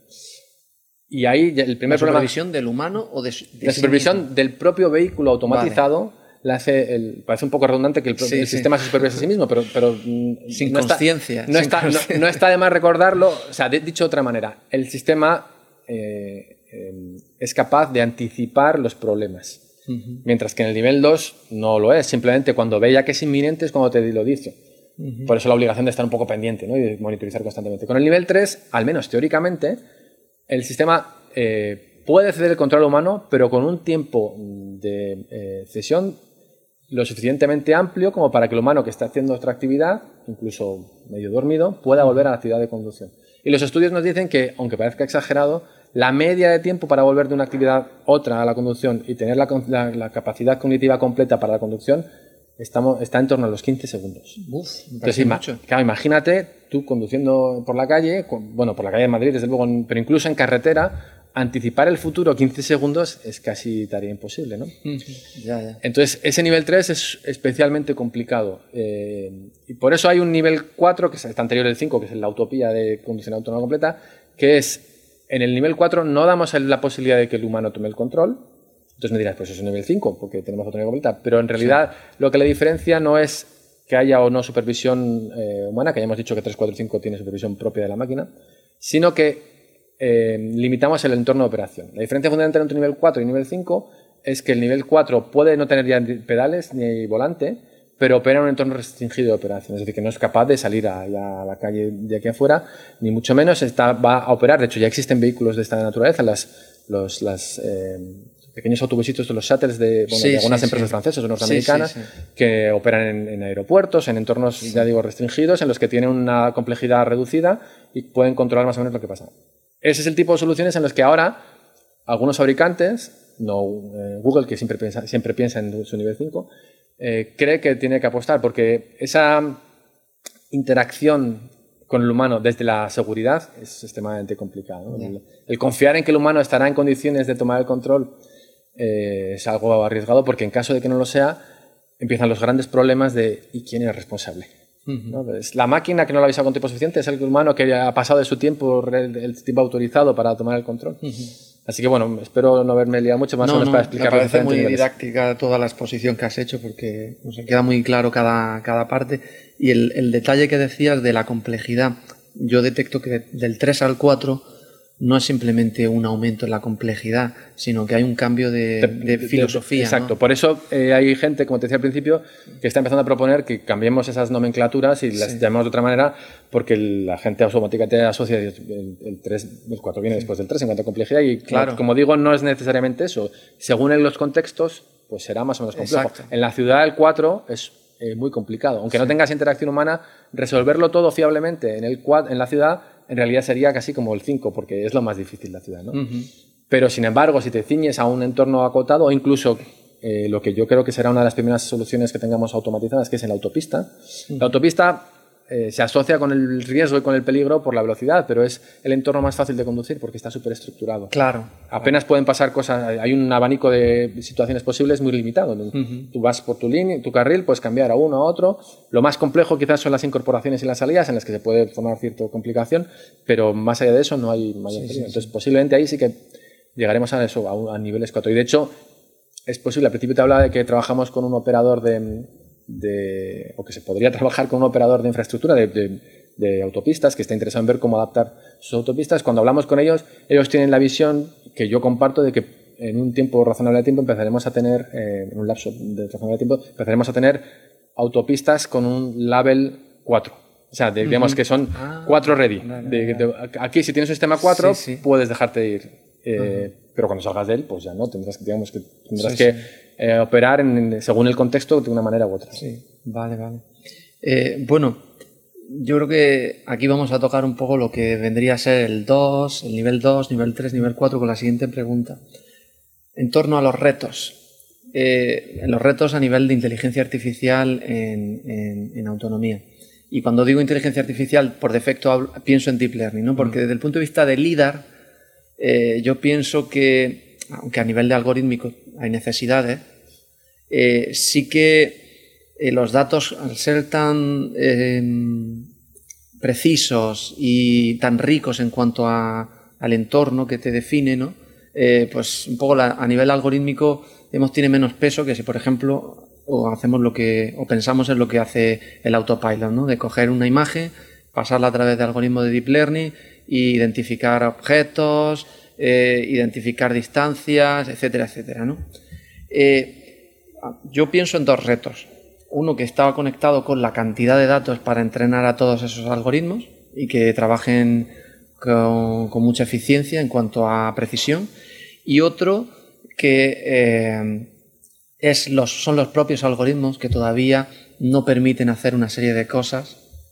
Y ahí el primer ¿La problema... supervisión del humano o de, de La sí supervisión mismo? Del propio vehículo automatizado, vale. la hace... El, parece un poco redundante que el, sí, el sí. sistema se supervise a sí mismo, pero... pero sin no consciencia. Está, no, está, no, no está de más recordarlo. O sea, de, dicho de otra manera, el sistema eh, eh, es capaz de anticipar los problemas. Uh-huh. Mientras que en el nivel dos no lo es, simplemente cuando ve ya que es inminente es cuando te lo dice. Uh-huh. Por eso la obligación de estar un poco pendiente, ¿no? Y de monitorizar constantemente. Con el nivel tres, al menos teóricamente, el sistema eh, puede ceder el control humano, pero con un tiempo de eh, cesión lo suficientemente amplio como para que el humano que está haciendo otra actividad, incluso medio dormido, pueda volver a la actividad de conducción. Y los estudios nos dicen que, aunque parezca exagerado, la media de tiempo para volver de una actividad otra a la conducción y tener la, la, la capacidad cognitiva completa para la conducción estamos, está en torno a los quince segundos. Uf, Entonces, ima mucho. Claro, imagínate tú conduciendo por la calle, con, bueno, por la calle de Madrid, desde luego, pero incluso en carretera, anticipar el futuro quince segundos es casi tarea imposible, ¿no? ya, ya. Entonces, ese nivel tres es especialmente complicado. Eh, y por eso hay un nivel cuatro, que es el anterior al cinco, que es la utopía de conducción autónoma completa, que es... En el nivel cuatro no damos la posibilidad de que el humano tome el control. Entonces me dirás, pues eso es el nivel cinco, porque tenemos autonomía completa. Pero en realidad sí. lo que le diferencia no es que haya o no supervisión eh, humana, que ya hemos dicho que tres, cuatro y cinco tiene supervisión propia de la máquina, sino que eh, limitamos el entorno de operación. La diferencia fundamental entre nivel cuatro y nivel cinco es que el nivel cuatro puede no tener ya pedales ni volante, pero opera en un entorno restringido de operación, es decir, que no es capaz de salir a, a la calle de aquí afuera, ni mucho menos está, va a operar. De hecho, ya existen vehículos de esta naturaleza, las, los las, eh, pequeños autobusitos de los shuttles de, bueno, sí, de algunas sí, empresas sí. francesas o norteamericanas sí, sí, sí. que operan en, en aeropuertos, en entornos, sí. ya digo, restringidos, en los que tienen una complejidad reducida y pueden controlar más o menos lo que pasa. Ese es el tipo de soluciones en los que ahora algunos fabricantes, no eh, Google, que siempre piensa, siempre piensa en su nivel cinco, Eh, cree que tiene que apostar, porque esa interacción con el humano desde la seguridad es extremadamente complicado, ¿no? el, el confiar en que el humano estará en condiciones de tomar el control eh, es algo arriesgado, porque en caso de que no lo sea, empiezan los grandes problemas de ¿y quién es responsable? Uh-huh. ¿No? ¿Es la máquina que no la avisa con tiempo suficiente? ¿Es el humano que ha pasado de su tiempo, el, el tiempo autorizado para tomar el control? Uh-huh. Así que bueno, espero no haberme liado mucho, más no, o menos no, para explicar. Me parece muy niveles. didáctica toda la exposición que has hecho, porque no sé, queda muy claro cada, cada parte. Y el, el detalle que decías de la complejidad, yo detecto que del tres al cuatro no es simplemente un aumento en la complejidad, sino que hay un cambio de, de, de filosofía. Exacto, ¿no? Por eso eh, hay gente, como te decía al principio, que está empezando a proponer que cambiemos esas nomenclaturas y las sí. llamemos de otra manera, porque la gente automáticamente asocia el, el tres, el cuatro viene sí. después del tres en cuanto a complejidad, y claro. como digo, no es necesariamente eso. Según en los contextos, pues será más o menos complejo. Exacto. En la ciudad el cuatro es eh, muy complicado. Aunque sí. no tengas interacción humana, resolverlo todo fiablemente en, el cuatro, en la ciudad en realidad sería casi como el cinco, porque es lo más difícil la ciudad, ¿no? Uh-huh. Pero, sin embargo, si te ciñes a un entorno acotado, o incluso eh, lo que yo creo que será una de las primeras soluciones que tengamos automatizadas, que es en la autopista. Uh-huh. La autopista eh, se asocia con el riesgo y con el peligro por la velocidad, pero es el entorno más fácil de conducir porque está súper estructurado. Claro. Apenas claro. pueden pasar cosas, hay un abanico de situaciones posibles muy limitado. Uh-huh. Tú vas por tu línea, tu carril, puedes cambiar a uno a otro. Lo más complejo quizás son las incorporaciones y las salidas, en las que se puede formar cierta complicación, pero más allá de eso no hay mayor sí, peligro. Sí, Entonces, sí. posiblemente ahí sí que llegaremos a eso, a, a niveles cuatro. Y de hecho, es posible, al principio te hablaba de que trabajamos con un operador de, de o que se podría trabajar con un operador de infraestructura de, de, de autopistas que está interesado en ver cómo adaptar sus autopistas. Cuando hablamos con ellos, ellos tienen la visión que yo comparto de que en un tiempo razonable de tiempo empezaremos a tener, eh, en un lapso de razonable de tiempo, empezaremos a tener autopistas con un label cuatro. O sea, de, digamos uh-huh. que son ah, cuatro ready. No, no, de, de, aquí, si tienes un sistema cuatro, sí, sí. puedes dejarte de ir. Eh, uh-huh. Pero cuando salgas de él, pues ya no, tendrás, digamos, que, tendrás sí, que sí. Eh, operar en, en, según el contexto de una manera u otra. Sí, vale, vale. Eh, bueno, yo creo que aquí vamos a tocar un poco lo que vendría a ser el dos, el nivel dos, nivel tres, nivel cuatro, con la siguiente pregunta. En torno a los retos. Eh, los retos a nivel de inteligencia artificial en, en, en autonomía. Y cuando digo inteligencia artificial, por defecto hablo, pienso en Deep Learning, ¿no? Porque uh-huh. desde el punto de vista de LIDAR, eh, yo pienso que, aunque a nivel de algorítmico hay necesidades, eh, sí que eh, los datos, al ser tan eh, precisos y tan ricos en cuanto a, al entorno que te define, ¿no? Eh, pues un poco la, a nivel algorítmico hemos, tiene menos peso que si, por ejemplo, o hacemos lo que, o pensamos en lo que hace el autopilot, ¿no? De coger una imagen, pasarla a través de algoritmos de Deep Learning e identificar objetos, eh, identificar distancias, etcétera, etcétera, ¿no? Eh, yo pienso en dos retos. Uno que estaba conectado con la cantidad de datos para entrenar a todos esos algoritmos y que trabajen con, con mucha eficiencia en cuanto a precisión. Y otro que eh, es los, son los propios algoritmos que todavía no permiten hacer una serie de cosas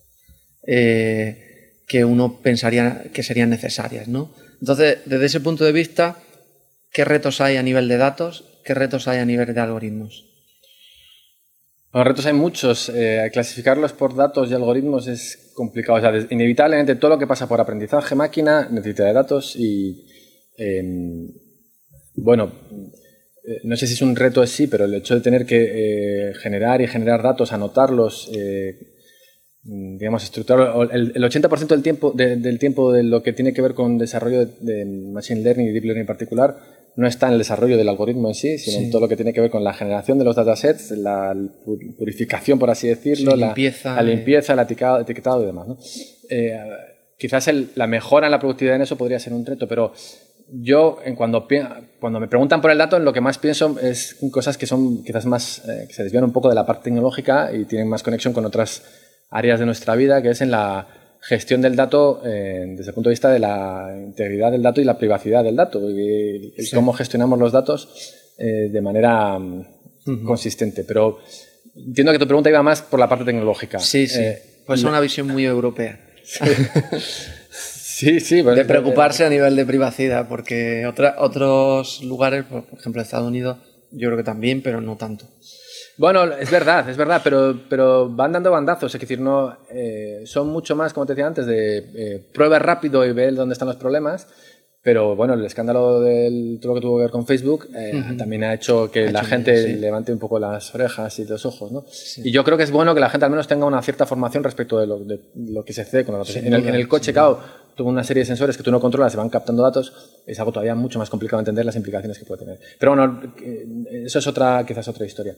eh, que uno pensaría que serían necesarias, ¿no? Entonces, desde ese punto de vista, ¿qué retos hay a nivel de datos? ¿Qué retos hay a nivel de algoritmos? Los retos hay muchos. Eh, clasificarlos por datos y algoritmos es complicado. O sea, inevitablemente todo lo que pasa por aprendizaje máquina necesita de datos y, eh, bueno, eh, no sé si es un reto en sí, pero el hecho de tener que eh, generar y generar datos, anotarlos, eh, digamos, estructurar el, el ochenta por ciento del tiempo, de, del tiempo de lo que tiene que ver con desarrollo de, de Machine Learning y Deep Learning en particular, no está en el desarrollo del algoritmo en sí, sino sí. en todo lo que tiene que ver con la generación de los datasets, la purificación, por así decirlo, sí, la limpieza, la, limpieza, el etiquetado, etiquetado y demás, ¿no? Eh, quizás el, la mejora en la productividad en eso podría ser un reto, pero yo, en cuando, cuando me preguntan por el dato, en lo que más pienso es en cosas que son quizás más, eh, que se desvían un poco de la parte tecnológica y tienen más conexión con otras áreas de nuestra vida, que es en la gestión del dato eh, desde el punto de vista de la integridad del dato y la privacidad del dato, y, y sí. cómo gestionamos los datos eh, de manera uh-huh. consistente. Pero entiendo que tu pregunta iba más por la parte tecnológica. Sí, sí. Eh, pues es una visión muy europea. Sí, sí. sí de preocuparse a nivel de privacidad, porque otra, otros lugares, por ejemplo Estados Unidos, yo creo que también, pero no tanto. Bueno, es verdad, es verdad, pero, pero van dando bandazos, es decir, no, eh, son mucho más, como te decía antes, de eh, prueba rápido y ver dónde están los problemas, pero bueno, el escándalo de todo lo que tuvo que ver con Facebook eh, uh-huh. también ha hecho que ha la hecho gente bien, sí. levante un poco las orejas y los ojos, ¿no? Sí. Y yo creo que es bueno que la gente al menos tenga una cierta formación respecto de lo, de lo que se hace con la datos. En, en el coche, claro, tuvo una serie de sensores que tú no controlas, se van captando datos, es algo todavía mucho más complicado de entender las implicaciones que puede tener. Pero bueno, eso es otra, quizás otra historia.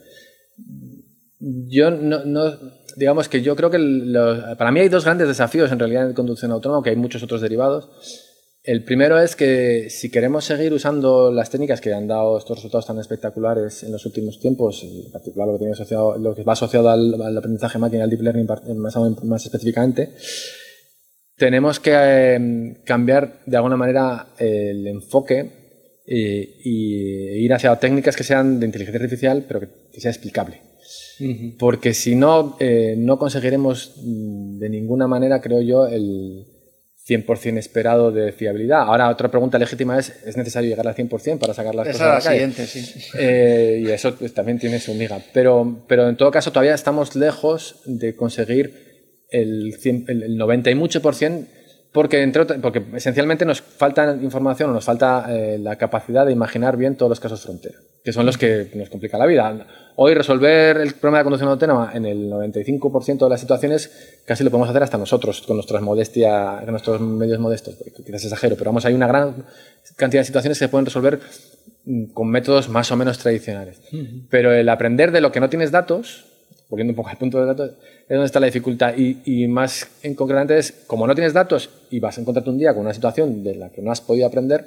Yo no, no, digamos que yo creo que lo, para mí hay dos grandes desafíos en realidad en conducción autónoma, aunque hay muchos otros derivados. El primero es que si queremos seguir usando las técnicas que han dado estos resultados tan espectaculares en los últimos tiempos, en particular lo que, tiene asociado, lo que va asociado al, al aprendizaje máquina, al deep learning más, más específicamente, tenemos que eh, cambiar de alguna manera el enfoque e, y ir hacia técnicas que sean de inteligencia artificial, pero que, que sea explicable. Uh-huh. Porque si no, eh, no conseguiremos de ninguna manera, creo yo, el cien por ciento esperado de fiabilidad. Ahora, otra pregunta legítima es, ¿es necesario llegar al cien por ciento para sacar las Esa cosas a la calle? Siguiente, sí. Eh, y eso pues, también tiene su miga. Pero, pero en todo caso, todavía estamos lejos de conseguir el, cien, el noventa y mucho por ciento, porque, entre otras, porque esencialmente nos falta información o nos falta eh, la capacidad de imaginar bien todos los casos frontera, que son los que nos complican la vida. Hoy resolver el problema de conducción autónoma en el noventa y cinco por ciento de las situaciones casi lo podemos hacer hasta nosotros, con nuestras modestia, con nuestros medios modestos, quizás exagero, pero vamos, hay una gran cantidad de situaciones que se pueden resolver con métodos más o menos tradicionales. Uh-huh. Pero el aprender de lo que no tienes datos, volviendo un poco al punto de datos, es donde está la dificultad. Y, y más en concretamente es, como no tienes datos y vas a encontrarte un día con una situación de la que no has podido aprender,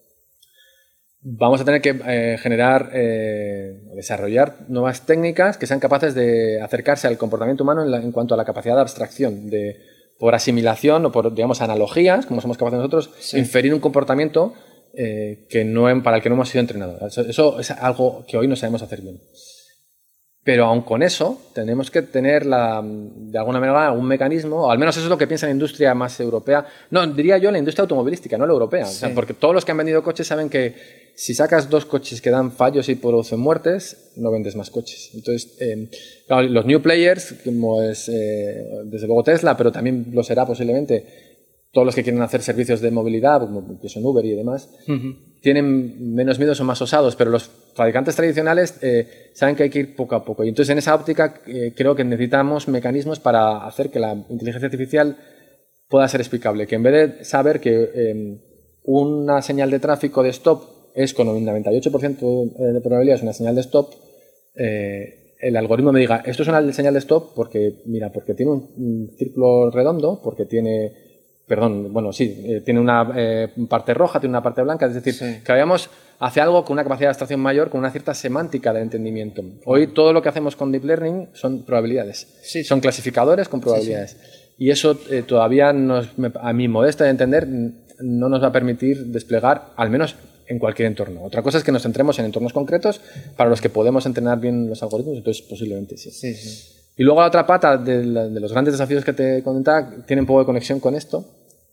vamos a tener que eh, generar, eh, desarrollar nuevas técnicas que sean capaces de acercarse al comportamiento humano en, la, en cuanto a la capacidad de abstracción, de por asimilación o por, digamos, analogías, como somos capaces nosotros, sí. inferir un comportamiento eh, que no, para el que no hemos sido entrenados. Eso, eso es algo que hoy no sabemos hacer bien. Pero aun con eso, tenemos que tener la, de alguna manera algún mecanismo, o al menos eso es lo que piensa la industria más europea. No, diría yo la industria automovilística, no la europea. Sí. O sea, porque todos los que han vendido coches saben que si sacas dos coches que dan fallos y producen muertes, no vendes más coches. Entonces, eh, claro, los new players, como es eh, desde luego Tesla, pero también lo será posiblemente todos los que quieren hacer servicios de movilidad, como son Uber y demás, uh-huh. tienen menos miedo, son más osados, pero los fabricantes tradicionales eh, saben que hay que ir poco a poco. Y entonces en esa óptica eh, creo que necesitamos mecanismos para hacer que la inteligencia artificial pueda ser explicable, que en vez de saber que eh, una señal de tráfico de stop es con un noventa y ocho por ciento de probabilidad es una señal de stop, eh, el algoritmo me diga, esto es una señal de stop porque, mira, porque tiene un, un círculo redondo, porque tiene... Perdón, bueno, sí, eh, tiene una eh, parte roja, tiene una parte blanca, es decir, sí. que vayamos hacia algo con una capacidad de abstracción mayor, con una cierta semántica de entendimiento. Hoy todo lo que hacemos con Deep Learning son probabilidades, sí. son clasificadores con probabilidades. Sí, sí. Y eso eh, todavía, nos, a mi modesta de entender, no nos va a permitir desplegar, al menos en cualquier entorno. Otra cosa es que nos centremos en entornos concretos para los que podemos entrenar bien los algoritmos, entonces posiblemente sí. sí, sí. Y luego la otra pata de, la, de los grandes desafíos que te comentaba tiene un poco de conexión con esto,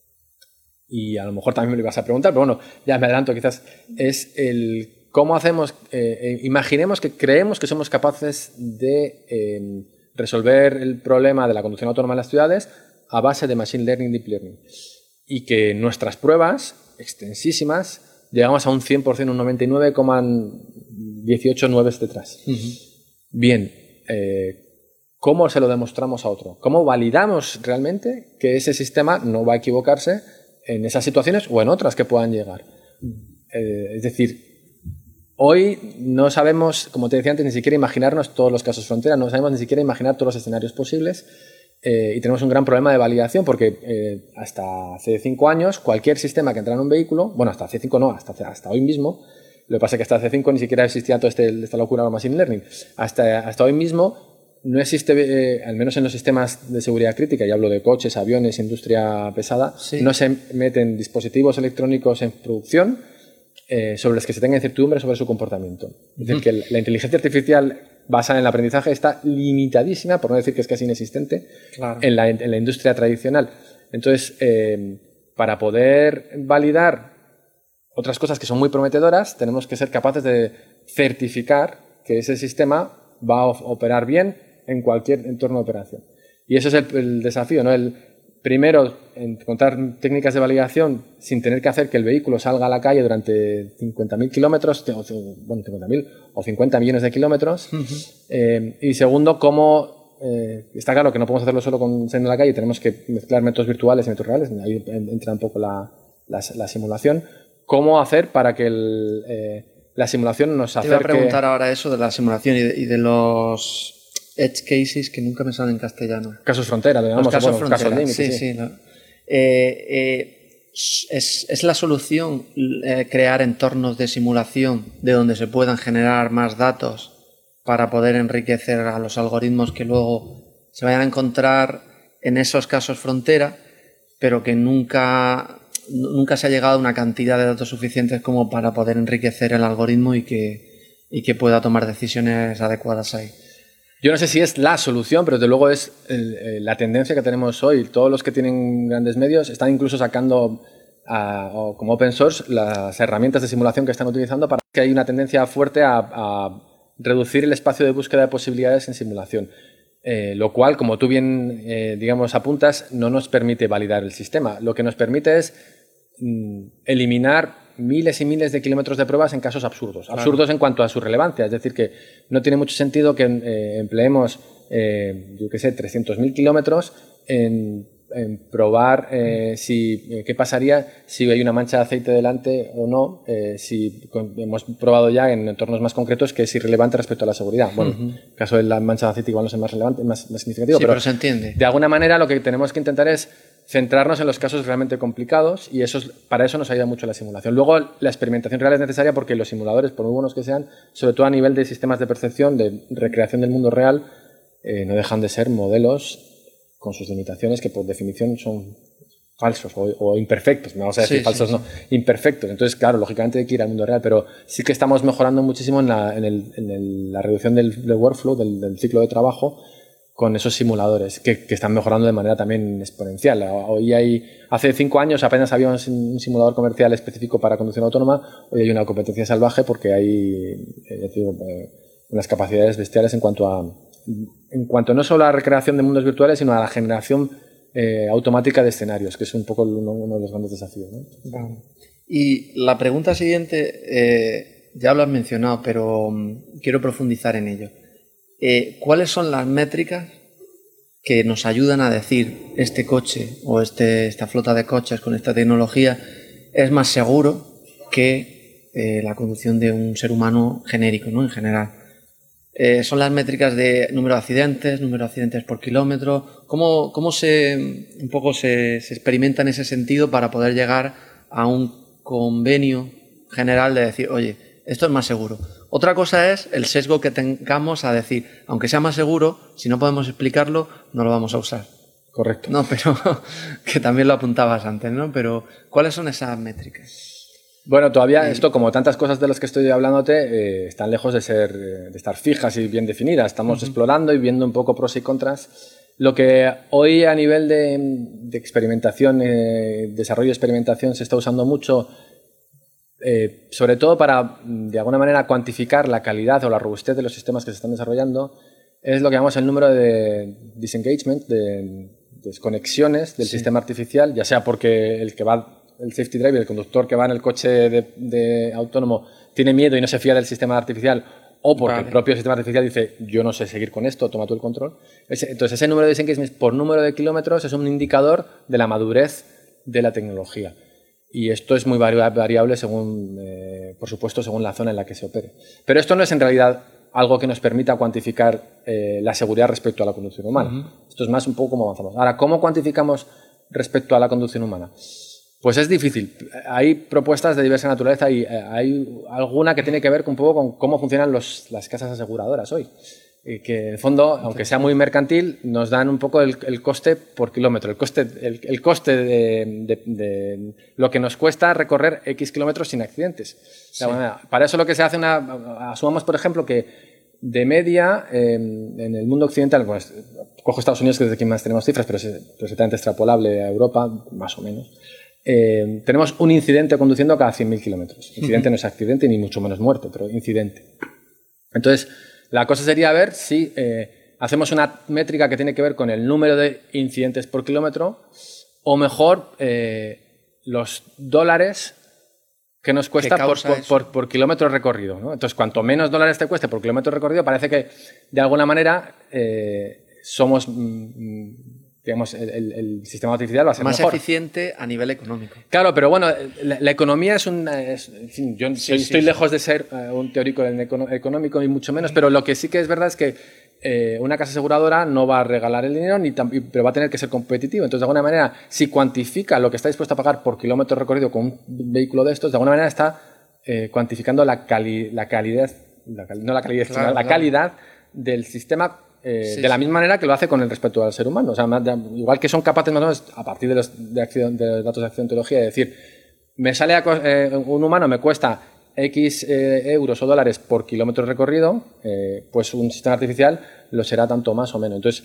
y a lo mejor también me lo ibas a preguntar, pero bueno, ya me adelanto quizás, es el cómo hacemos, eh, eh, imaginemos que creemos que somos capaces de eh, resolver el problema de la conducción autónoma en las ciudades a base de Machine Learning, Deep Learning, y que nuestras pruebas extensísimas llegamos a un cien por ciento, un noventa y nueve coma dieciocho nueve detrás. Uh-huh. Bien, eh, ¿cómo se lo demostramos a otro? ¿Cómo validamos realmente que ese sistema no va a equivocarse en esas situaciones o en otras que puedan llegar? Eh, es decir, hoy no sabemos, como te decía antes, ni siquiera imaginarnos todos los casos frontera, no sabemos ni siquiera imaginar todos los escenarios posibles eh, y tenemos un gran problema de validación porque eh, hasta hace cinco años cualquier sistema que entra en un vehículo, bueno, hasta hace cinco no, hasta, hasta hoy mismo, lo que pasa es que hasta hace cinco ni siquiera existía toda este, esta locura de Machine Learning, hasta, hasta hoy mismo no existe, eh, al menos en los sistemas de seguridad crítica, y hablo de coches, aviones, industria pesada, sí. no se meten dispositivos electrónicos en producción eh, sobre los que se tenga incertidumbre sobre su comportamiento. Es decir, uh-huh. que la inteligencia artificial basada en el aprendizaje está limitadísima, por no decir que es casi inexistente, claro. en, la, en la industria tradicional. Entonces, eh, para poder validar otras cosas que son muy prometedoras, tenemos que ser capaces de certificar que ese sistema va a operar bien en cualquier entorno de operación. Y ese es el, el desafío, ¿no? El, primero, encontrar técnicas de validación sin tener que hacer que el vehículo salga a la calle durante cincuenta mil kilómetros, bueno, cincuenta mil o cincuenta millones de kilómetros. Uh-huh. eh, y segundo, cómo, eh, está claro que no podemos hacerlo solo con saliendo a la calle, tenemos que mezclar métodos virtuales y métodos reales, ahí entra un poco la, la, la simulación. ¿Cómo hacer para que el, eh, la simulación nos acerque? Te iba a preguntar ahora eso de la simulación y de, y de los edge cases, que nunca me salen en castellano. Casos frontera, digamos. Los casos bueno, frontera, casos límite, sí, sí. sí. ¿no? Eh, eh, es, ¿Es la solución eh, crear entornos de simulación de donde se puedan generar más datos para poder enriquecer a los algoritmos que luego se vayan a encontrar en esos casos frontera, pero que nunca, nunca se ha llegado a una cantidad de datos suficientes como para poder enriquecer el algoritmo y que, y que pueda tomar decisiones adecuadas ahí? Yo no sé si es la solución, pero desde luego es el, el, la tendencia que tenemos hoy. Todos los que tienen grandes medios están incluso sacando a, o como open source las herramientas de simulación que están utilizando, para que hay una tendencia fuerte a, a reducir el espacio de búsqueda de posibilidades en simulación. Eh, lo cual, como tú bien eh, digamos apuntas, no nos permite validar el sistema. Lo que nos permite es mm, eliminar miles y miles de kilómetros de pruebas en casos absurdos. Claro. Absurdos en cuanto a su relevancia. Es decir, que no tiene mucho sentido que eh, empleemos, eh, yo qué sé, trescientos mil kilómetros en, en probar eh, si, eh, qué pasaría si hay una mancha de aceite delante o no, eh, si con, hemos probado ya en entornos más concretos que es irrelevante respecto a la seguridad. Bueno, uh-huh. el caso de la mancha de aceite igual no es el más relevante, más, más significativo, sí, pero, pero se entiende. De alguna manera lo que tenemos que intentar es centrarnos en los casos realmente complicados, y eso es, para eso nos ayuda mucho la simulación. Luego, la experimentación real es necesaria porque los simuladores, por muy buenos que sean, sobre todo a nivel de sistemas de percepción, de recreación del mundo real, eh, no dejan de ser modelos con sus limitaciones que por definición son falsos o, o imperfectos. Me vamos a decir sí, falsos, sí, no, sí. imperfectos. Entonces, claro, lógicamente hay que ir al mundo real, pero sí que estamos mejorando muchísimo en la, en el, en el, la reducción del, del workflow, del, del ciclo de trabajo, con esos simuladores que, que están mejorando de manera también exponencial. Hoy hay, hace cinco años apenas había un simulador comercial específico para conducción autónoma. Hoy hay una competencia salvaje porque hay eh, digo, eh, unas capacidades bestiales en cuanto a, en cuanto no solo a la recreación de mundos virtuales, sino a la generación eh, automática de escenarios, que es un poco uno, uno de los grandes desafíos, ¿no? Vale. Y la pregunta siguiente, eh, ya lo has mencionado, pero um, quiero profundizar en ello. Eh, ¿Cuáles son las métricas que nos ayudan a decir este coche o este, esta flota de coches con esta tecnología es más seguro que eh, la conducción de un ser humano genérico, ¿no? En general? Eh, ¿Son las métricas de número de accidentes, número de accidentes por kilómetro? ¿Cómo, cómo se, un poco se, se experimenta en ese sentido para poder llegar a un convenio general de decir, oye, esto es más seguro? Otra cosa es el sesgo que tengamos a decir, aunque sea más seguro, si no podemos explicarlo, no lo vamos a usar. Correcto. No, pero que también lo apuntabas antes, ¿no? Pero ¿cuáles son esas métricas? Bueno, todavía y... esto, como tantas cosas de las que estoy hablándote, eh, están lejos de ser, de estar fijas y bien definidas. Estamos uh-huh. explorando y viendo un poco pros y contras. Lo que hoy a nivel de, de experimentación, eh, desarrollo de experimentación, se está usando mucho, Eh, sobre todo para, de alguna manera, cuantificar la calidad o la robustez de los sistemas que se están desarrollando, es lo que llamamos el número de disengagement, de desconexiones del sí. sistema artificial, ya sea porque el que va, el safety driver, el conductor que va en el coche de, de autónomo, tiene miedo y no se fía del sistema artificial, o porque vale. el propio sistema artificial dice, yo no sé seguir con esto, toma tú el control. Entonces, ese número de disengagement por número de kilómetros es un indicador de la madurez de la tecnología. Y esto es muy variable según, eh, por supuesto, según la zona en la que se opere. Pero esto no es en realidad algo que nos permita cuantificar eh, la seguridad respecto a la conducción humana. Uh-huh. Esto es más un poco cómo avanzamos. Ahora, ¿cómo cuantificamos respecto a la conducción humana? Pues es difícil. Hay propuestas de diversa naturaleza y eh, hay alguna que tiene que ver un poco con cómo funcionan los, las casas aseguradoras hoy. Y que en el fondo, aunque sea muy mercantil, nos dan un poco el, el coste por kilómetro, el coste, el, el coste de, de, de lo que nos cuesta recorrer X kilómetros sin accidentes. Sí. Manera, para eso lo que se hace, una, asumamos por ejemplo que de media eh, en el mundo occidental, pues cojo Estados Unidos que es de quien más tenemos cifras, pero es perfectamente extrapolable a Europa, más o menos. Eh, tenemos un incidente conduciendo cada cien mil kilómetros. Incidente uh-huh. no es accidente ni mucho menos muerte, pero incidente. Entonces, la cosa sería ver si eh, hacemos una métrica que tiene que ver con el número de incidentes por kilómetro o mejor eh, los dólares que nos cuesta por, por, por, por kilómetro recorrido, ¿no? Entonces, cuanto menos dólares te cueste por kilómetro recorrido, parece que de alguna manera eh, somos, mm, digamos, el, el, el sistema artificial va a ser más mejor. eficiente a nivel económico. Claro, pero bueno, la, la economía es un... Es, en fin, yo sí, estoy sí, lejos sí. de ser uh, un teórico del econo económico, ni mucho menos, pero lo que sí que es verdad es que Eh, una casa aseguradora no va a regalar el dinero, ni pero va a tener que ser competitivo. Entonces, de alguna manera, si cuantifica lo que está dispuesto a pagar por kilómetro recorrido con un vehículo de estos, de alguna manera está eh, cuantificando la, cali la calidad, la cal no la calidad, claro, sino la claro. calidad del sistema eh, sí, de la misma sí. manera que lo hace con el respecto al ser humano. O sea, más de, igual que son capaces más o menos, a partir de los, de accident, de los datos de accidentología, de decir, me sale a, eh, un humano me cuesta X eh, euros o dólares por kilómetro recorrido, eh, pues un sistema artificial lo será tanto más o menos. Entonces,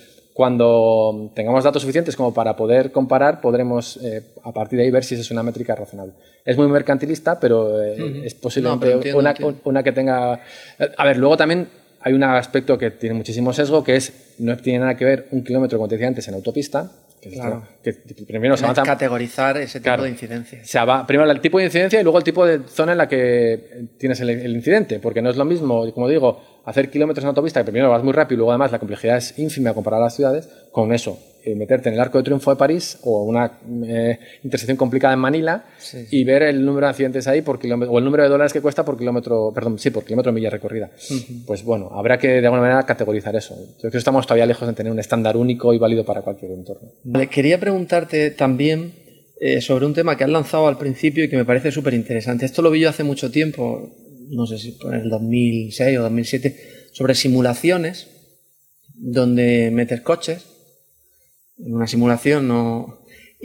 cuando tengamos datos suficientes como para poder comparar, podremos eh, a partir de ahí ver si esa es una métrica razonable. Es muy mercantilista, pero eh, uh-huh. es posiblemente no, entiendo, una, entiendo. una que tenga... A ver, luego también hay un aspecto que tiene muchísimo sesgo, que es, no tiene nada que ver un kilómetro, como te decía antes, en autopista. Que claro. que primero se avanza, categorizar ese tipo claro, de incidencia. Se va, primero el tipo de incidencia y luego el tipo de zona en la que tienes el, el incidente, porque no es lo mismo, como digo, hacer kilómetros en autopista, que primero vas muy rápido y luego además la complejidad es ínfima comparada a las ciudades, con eso, eh, meterte en el Arco de Triunfo de París o una eh, intersección complicada en Manila sí, sí. y ver el número de accidentes ahí por kilómetro, o el número de dólares que cuesta por kilómetro, perdón, sí, por kilómetro milla recorrida. Uh-huh. Pues bueno, habrá que de alguna manera categorizar eso. Yo creo que estamos todavía lejos de tener un estándar único y válido para cualquier entorno. Vale, quería preguntarte también eh, sobre un tema que has lanzado al principio y que me parece súper interesante. Esto lo vi yo hace mucho tiempo, no sé si en el dos mil seis o dos mil siete, sobre simulaciones donde metes coches en una simulación no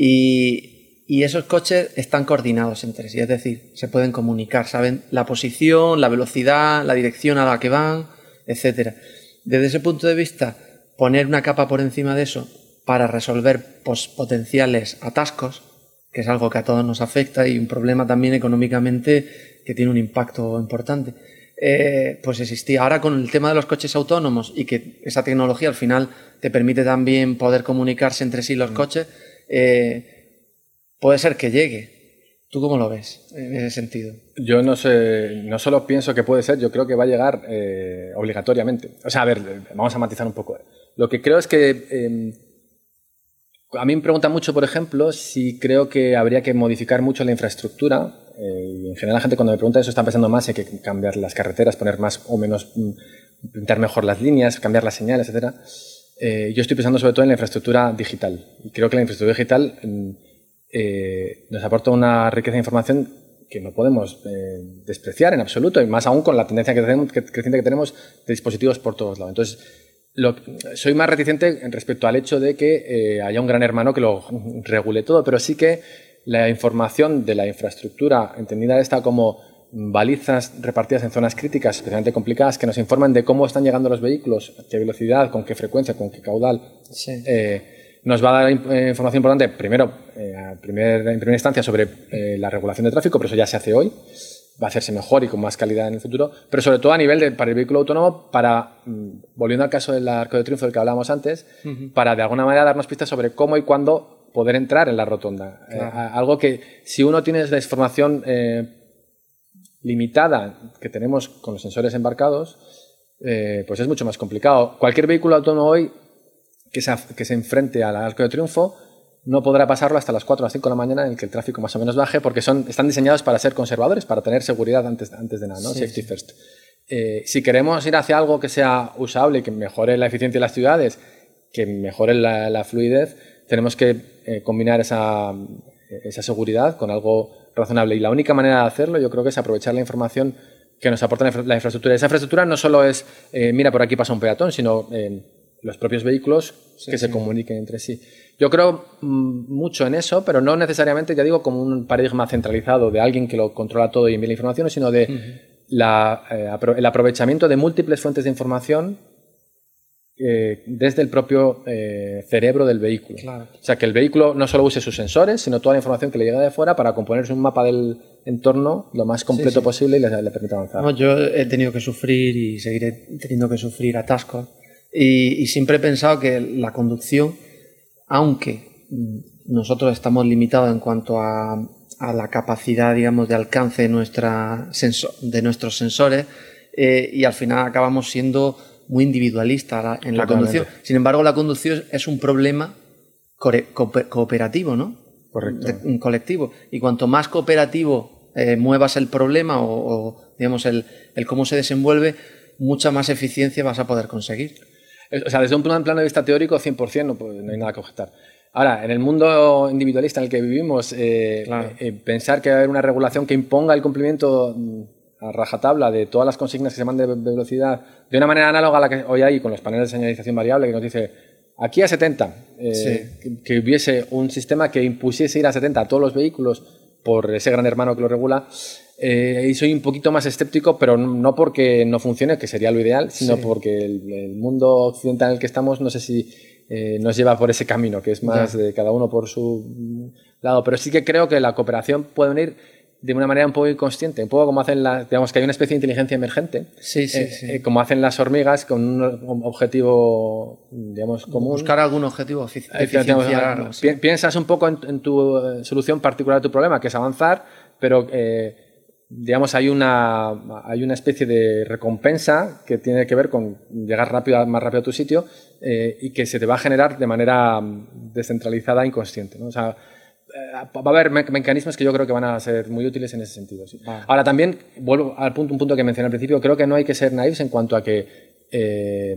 y, y esos coches están coordinados entre sí, es decir, se pueden comunicar, saben la posición, la velocidad, la dirección a la que van, etcétera. Desde ese punto de vista, poner una capa por encima de eso para resolver pues, potenciales atascos, que es algo que a todos nos afecta y un problema también económicamente que tiene un impacto importante. Eh, pues existía. Ahora con el tema de los coches autónomos y que esa tecnología al final te permite también poder comunicarse entre sí los coches, eh, puede ser que llegue. ¿Tú cómo lo ves en ese sentido? Yo no sé, no solo pienso que puede ser, yo creo que va a llegar eh, obligatoriamente. O sea, a ver, vamos a matizar un poco. Lo que creo es que eh, a mí me preguntan mucho, por ejemplo, si creo que habría que modificar mucho la infraestructura. Eh, y en general la gente cuando me pregunta eso está pensando más en que cambiar las carreteras, poner más o menos, pintar mejor las líneas, cambiar las señales, etcétera. Eh, yo estoy pensando sobre todo en la infraestructura digital. Y creo que la infraestructura digital eh, nos aporta una riqueza de información que no podemos eh, despreciar en absoluto, y más aún con la tendencia que tenemos, que, creciente que tenemos de dispositivos por todos lados. Entonces, Lo, soy más reticente respecto al hecho de que eh, haya un gran hermano que lo regule todo, pero sí que la información de la infraestructura, entendida esta como balizas repartidas en zonas críticas especialmente complicadas, que nos informan de cómo están llegando los vehículos, qué velocidad, con qué frecuencia, con qué caudal, sí. eh, nos va a dar eh, información importante, primero, eh, a primer, en primera instancia, sobre eh, la regulación de tráfico, pero eso ya se hace hoy. Va a hacerse mejor y con más calidad en el futuro, pero sobre todo a nivel de, para el vehículo autónomo, para, volviendo al caso del Arco de Triunfo del que hablábamos antes, uh-huh. para de alguna manera darnos pistas sobre cómo y cuándo poder entrar en la rotonda. Claro. Eh, algo que si uno tiene la información eh, limitada que tenemos con los sensores embarcados, eh, pues es mucho más complicado. Cualquier vehículo autónomo hoy que se, que se enfrente al Arco de Triunfo no podrá pasarlo hasta las cuatro o las cinco de la mañana en el que el tráfico más o menos baje, porque son, están diseñados para ser conservadores, para tener seguridad antes, antes de nada, ¿no? Sí, Safety sí. first. Eh, si queremos ir hacia algo que sea usable y que mejore la eficiencia de las ciudades, que mejore la, la fluidez, tenemos que eh, combinar esa, esa seguridad con algo razonable. Y la única manera de hacerlo, yo creo que es aprovechar la información que nos aporta la, infra la infraestructura. Esa infraestructura no solo es, eh, mira, por aquí pasa un peatón, sino eh, los propios vehículos sí, que sí. se comuniquen entre sí. Yo creo mmm, mucho en eso, pero no necesariamente, ya digo, como un paradigma centralizado de alguien que lo controla todo y envía la información, sino de uh-huh. la, eh, apro el aprovechamiento de múltiples fuentes de información eh, desde el propio eh, cerebro del vehículo. Claro. O sea, que el vehículo no solo use sus sensores, sino toda la información que le llega de fuera para componerse un mapa del entorno lo más completo sí, sí. posible y le, le permita avanzar. No, yo he tenido que sufrir y seguiré teniendo que sufrir atascos y, y siempre he pensado que la conducción, aunque nosotros estamos limitados en cuanto a, a la capacidad, digamos, de alcance de, nuestra sensor, de nuestros sensores eh, y al final acabamos siendo muy individualistas en la conducción. Sin embargo, la conducción es un problema cooperativo, ¿no? Correcto. De, un colectivo. Y cuanto más cooperativo eh, muevas el problema o, o digamos, el, el cómo se desenvuelve, mucha más eficiencia vas a poder conseguir. O sea, desde un plano de vista teórico, cien por ciento no, pues, no hay nada que objetar. Ahora, en el mundo individualista en el que vivimos, eh, claro. eh, pensar que va a haber una regulación que imponga el cumplimiento a rajatabla de todas las consignas que se mandan de velocidad, de una manera análoga a la que hoy hay con los paneles de señalización variable, que nos dice aquí a setenta, eh, sí. que, que hubiese un sistema que impusiese ir a setenta a todos los vehículos por ese gran hermano que lo regula, eh, y soy un poquito más escéptico, pero no porque no funcione, que sería lo ideal, sino sí. porque el, el mundo occidental en el que estamos, no sé si eh, nos lleva por ese camino, que es más yeah. de cada uno por su lado, pero sí que creo que la cooperación puede venir de una manera un poco inconsciente, un poco como hacen las, digamos que hay una especie de inteligencia emergente, sí, sí, eh, sí. Eh, como hacen las hormigas con un objetivo, digamos, común. Buscar algún objetivo de eficiencia. No, sí. Piensas un poco en, en tu eh, solución particular de tu problema, que es avanzar, pero eh, digamos hay una, hay una especie de recompensa que tiene que ver con llegar rápido, más rápido a tu sitio eh, y que se te va a generar de manera descentralizada e inconsciente, ¿no? O sea, va a haber me mecanismos que yo creo que van a ser muy útiles en ese sentido. Sí. Ah. Ahora también, vuelvo al punto, un punto que mencioné al principio, creo que no hay que ser naivos en cuanto a que eh,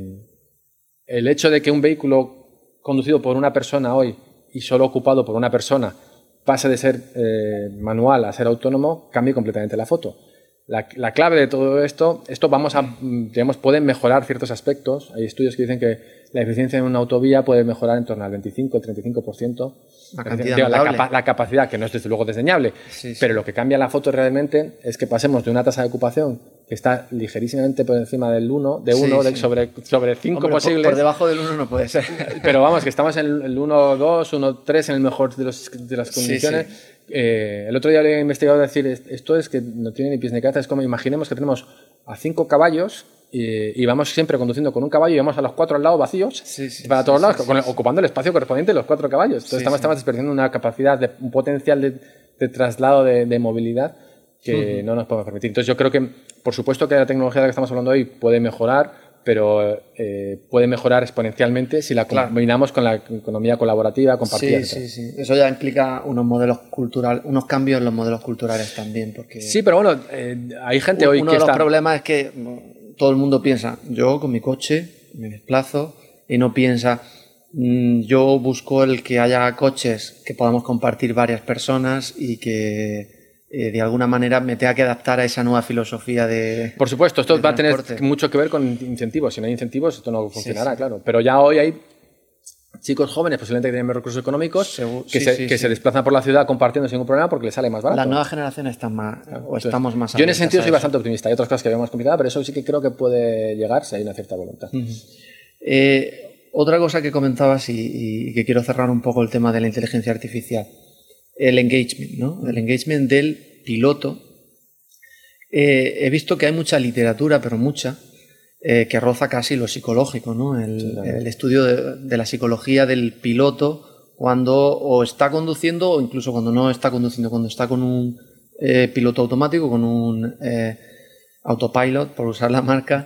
el hecho de que un vehículo conducido por una persona hoy y solo ocupado por una persona pase de ser eh, manual a ser autónomo, cambie completamente la foto. La, la clave de todo esto, esto vamos a, digamos, pueden mejorar ciertos aspectos. Hay estudios que dicen que la eficiencia en una autovía puede mejorar en torno al veinticinco, treinta y cinco por ciento. La, cantidad Digo, la, capa la capacidad, que no es desde luego desdeñable, sí, sí. pero lo que cambia la foto realmente es que pasemos de una tasa de ocupación que está ligerísimamente por encima del uno, de uno, sí, de, sí. sobre, sobre cinco posibles. Por, por debajo del uno no puede ser. Pero vamos, que estamos en el uno dos, uno tres en el mejor de, los, de las condiciones. Sí, sí. Eh, el otro día le he investigado decir esto es que no tiene ni pies ni cabeza. Es como imaginemos que tenemos a cinco caballos y, y vamos siempre conduciendo con un caballo y vamos a los cuatro al lado vacíos sí, sí, para sí, todos sí, lados, sí, con, sí. ocupando el espacio correspondiente de los cuatro caballos. Entonces sí, estamos, sí. estamos desperdiciando una capacidad, de, un potencial de, de traslado de, de movilidad que uh-huh. no nos podemos permitir. Entonces yo creo que, por supuesto que la tecnología de la que estamos hablando hoy puede mejorar, pero eh, puede mejorar exponencialmente si la claro. combinamos con la economía colaborativa, compartida. Sí, sí, sí. Eso ya implica unos modelos culturales, unos cambios en los modelos culturales también. Porque sí, pero bueno, eh, hay gente hoy uno que de los está... problemas es que todo el mundo piensa, yo con mi coche me desplazo y no piensa, mmm, yo busco el que haya coches que podamos compartir varias personas y que... Eh, de alguna manera me tenga que adaptar a esa nueva filosofía de... Por supuesto, esto va transporte. a tener mucho que ver con incentivos. Si no hay incentivos, esto no funcionará, sí, sí. claro. Pero ya hoy hay chicos jóvenes, posiblemente que tienen recursos económicos, Según, que, sí, se, sí, que sí. se desplazan por la ciudad compartiendo sin ningún problema porque les sale más barato. Las nuevas generaciones están más... Claro. O estamos más... Yo en ese sentido soy bastante optimista. Hay otras cosas que veo más complicadas, pero eso sí que creo que puede llegar si hay una cierta voluntad. Uh-huh. eh, otra cosa que comentabas y, y que quiero cerrar un poco el tema de la inteligencia artificial. El engagement, ¿no? El engagement del piloto. Eh, he visto que hay mucha literatura, pero mucha, eh, que roza casi lo psicológico, ¿no? El, sí, claro. el estudio de, de la psicología del piloto cuando o está conduciendo o incluso cuando no está conduciendo, cuando está con un eh, piloto automático, con un eh, autopilot, por usar la marca.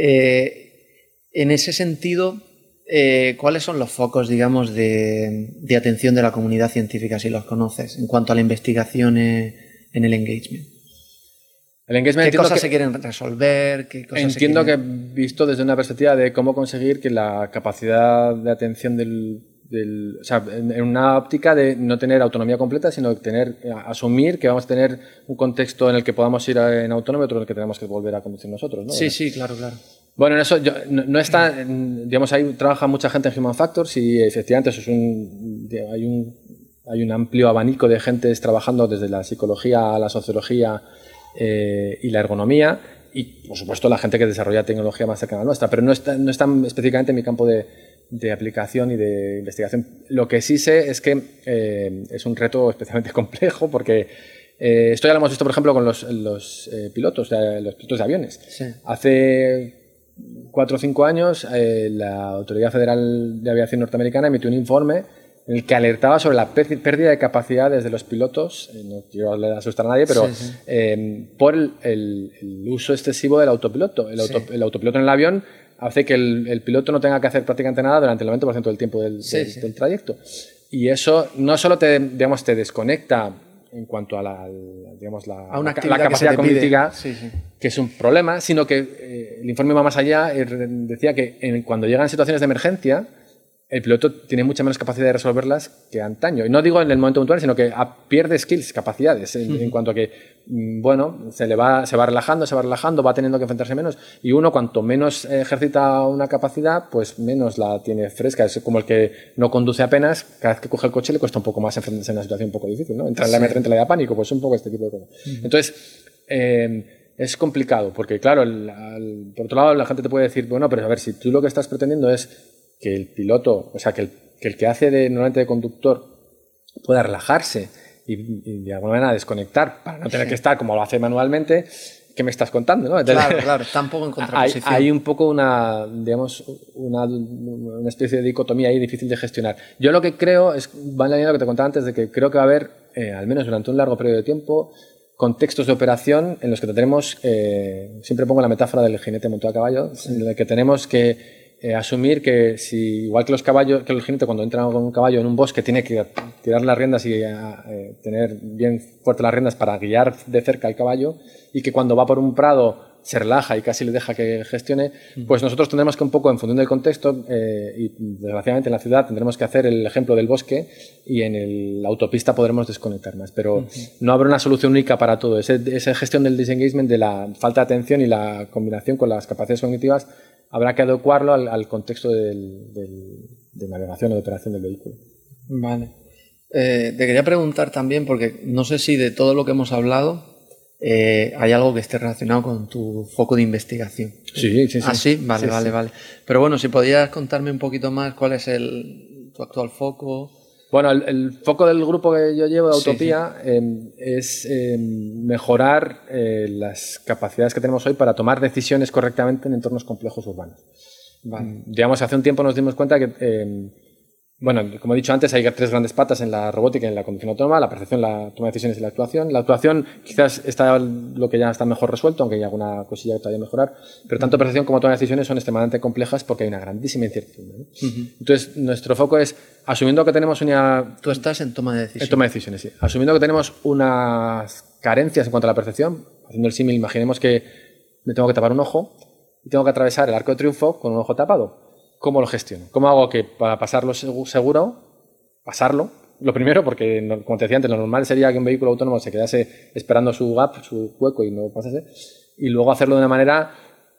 Eh, en ese sentido... Eh, ¿cuáles son los focos, digamos, de, de atención de la comunidad científica, si los conoces, en cuanto a la investigación en el engagement? El engagement ¿Qué cosas que, se quieren resolver? ¿Qué cosas entiendo se quieren... que visto desde una perspectiva de cómo conseguir que la capacidad de atención del... del o sea, en, en una óptica de no tener autonomía completa, sino tener, asumir que vamos a tener un contexto en el que podamos ir en autónomo y otro en el que tenemos que volver a conducir nosotros, ¿no? Sí, sí, claro, claro. Bueno, en eso yo, no, no está, digamos, ahí trabaja mucha gente en Human Factors y efectivamente eso es un, hay un, hay un amplio abanico de gentes trabajando desde la psicología a la sociología eh, y la ergonomía y, por supuesto, la gente que desarrolla tecnología más cercana a la nuestra, pero no está, no está específicamente en mi campo de, de aplicación y de investigación. Lo que sí sé es que eh, es un reto especialmente complejo porque eh, esto ya lo hemos visto, por ejemplo, con los, los, eh, pilotos, de, los pilotos de aviones. Sí. Hace cuatro o cinco años eh, la Autoridad Federal de Aviación Norteamericana emitió un informe en el que alertaba sobre la pérdida de capacidades de los pilotos, eh, no quiero asustar a nadie, pero sí, sí. Eh, por el, el, el uso excesivo del autopiloto. El, auto, sí. el autopiloto en el avión hace que el, el piloto no tenga que hacer prácticamente nada durante el noventa por ciento del tiempo del, sí, del, sí. del trayecto. Y eso no solo te, digamos, te desconecta en cuanto a la, digamos, la, a una la capacidad cognitiva, sí, sí. que es un problema, sino que eh, el informe va más allá y decía que en, cuando llegan situaciones de emergencia, el piloto tiene mucha menos capacidad de resolverlas que antaño. Y no digo en el momento puntual, sino que a, pierde skills, capacidades, en, uh-huh. en cuanto a que, bueno, se le va, se va relajando, se va relajando, va teniendo que enfrentarse menos. Y uno, cuanto menos ejercita una capacidad, pues menos la tiene fresca. Es como el que no conduce apenas, cada vez que coge el coche le cuesta un poco más enfrentarse en una situación un poco difícil, ¿no? Entra en la sí. la de pánico, pues un poco este tipo de cosas. Uh-huh. Entonces, eh, es complicado, porque claro, el, el, por otro lado, la gente te puede decir, bueno, pero a ver, si tú lo que estás pretendiendo es que el piloto, o sea, que el que, el que hace de, normalmente de conductor pueda relajarse y, y de alguna manera desconectar para no tener sí. que estar como lo hace manualmente, ¿qué me estás contando? ¿no? Entonces, claro, claro, tampoco en contraposición. Hay, hay un poco una, digamos, una, una especie de dicotomía ahí difícil de gestionar. Yo lo que creo es, va en la línea de lo que te contaba antes, de que creo que va a haber, eh, al menos durante un largo periodo de tiempo, contextos de operación en los que tendremos, eh, siempre pongo la metáfora del jinete montado a caballo, sí. en el que tenemos que Eh, asumir que si, igual que los caballos, que el jinete cuando entra con un caballo en un bosque tiene que tirar las riendas y eh, tener bien fuertes las riendas para guiar de cerca al caballo, y que cuando va por un prado se relaja y casi le deja que gestione, pues nosotros tendremos que un poco, en función del contexto, eh, y desgraciadamente en la ciudad tendremos que hacer el ejemplo del bosque, y en el, la autopista podremos desconectar más, pero uh-huh. no habrá una solución única para todo. Ese, esa gestión del disengagement, de la falta de atención y la combinación con las capacidades cognitivas, habrá que adecuarlo al, al contexto del, del, de navegación o de operación del vehículo. Vale. Eh, te quería preguntar también, porque no sé si de todo lo que hemos hablado eh, hay algo que esté relacionado con tu foco de investigación. Sí, sí, sí. ¿Ah, sí? Vale, sí, vale, sí. vale. Pero bueno, si podías contarme un poquito más cuál es el, tu actual foco. Bueno, el, el foco del grupo que yo llevo de Autopía sí, sí. Eh, es eh, mejorar eh, las capacidades que tenemos hoy para tomar decisiones correctamente en entornos complejos urbanos. Vale. Digamos, hace un tiempo nos dimos cuenta que, eh, bueno, como he dicho antes, hay tres grandes patas en la robótica y en la conducción autónoma: la percepción, la toma de decisiones y la actuación. La actuación quizás está lo que ya está mejor resuelto, aunque hay alguna cosilla que todavía mejorar, pero tanto percepción como toma de decisiones son extremadamente complejas porque hay una grandísima incertidumbre, ¿no? Uh-huh. Entonces, nuestro foco es, asumiendo que tenemos una... Tú estás en toma de decisiones. En toma de decisiones, sí. Asumiendo que tenemos unas carencias en cuanto a la percepción, haciendo el símil, imaginemos que me tengo que tapar un ojo y tengo que atravesar el Arco de Triunfo con un ojo tapado. ¿Cómo lo gestiono? ¿Cómo hago que para pasarlo seguro, pasarlo? Lo primero, porque como te decía antes, lo normal sería que un vehículo autónomo se quedase esperando su gap, su hueco, y no pasase. Y luego hacerlo de una manera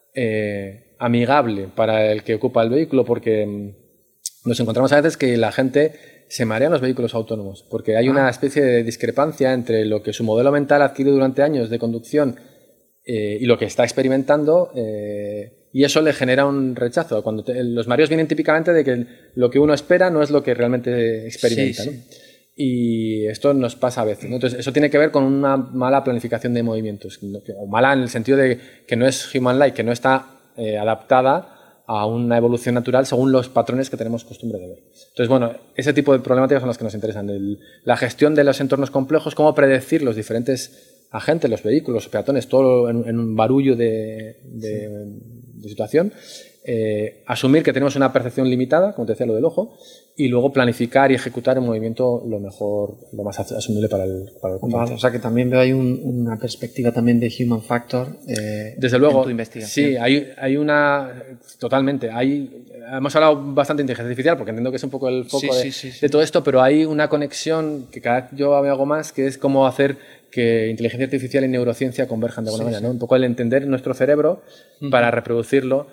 eh, amigable para el que ocupa el vehículo, porque nos encontramos a veces que la gente se marea en los vehículos autónomos, porque hay una especie de discrepancia entre lo que su modelo mental ha adquirido durante años de conducción eh, y lo que está experimentando, eh, y eso le genera un rechazo. Cuando te, los mareos vienen típicamente de que lo que uno espera no es lo que realmente experimenta, sí, sí. ¿no? Y esto nos pasa a veces, ¿no? Entonces, eso tiene que ver con una mala planificación de movimientos, o mala en el sentido de que no es human-like, que no está eh, adaptada a una evolución natural según los patrones que tenemos costumbre de ver. Entonces, bueno, ese tipo de problemáticas son las que nos interesan. El, la gestión de los entornos complejos, cómo predecir los diferentes agentes, los vehículos, los peatones, todo en, en un barullo de, de, sí. de situación. Eh, asumir que tenemos una percepción limitada, como te decía, lo del ojo, y luego planificar y ejecutar un movimiento lo mejor, lo más asumible para el, para el vale, o sea que también veo ahí un, una perspectiva también de human factor eh, desde luego, en tu investigación. Sí, hay, hay una totalmente, hay, hemos hablado bastante de inteligencia artificial porque entiendo que es un poco el foco sí, de, sí, sí, sí. de todo esto, pero hay una conexión que cada vez yo hago más, que es cómo hacer que inteligencia artificial y neurociencia converjan de alguna sí, manera, sí. ¿no? Un poco el entender nuestro cerebro uh-huh. para reproducirlo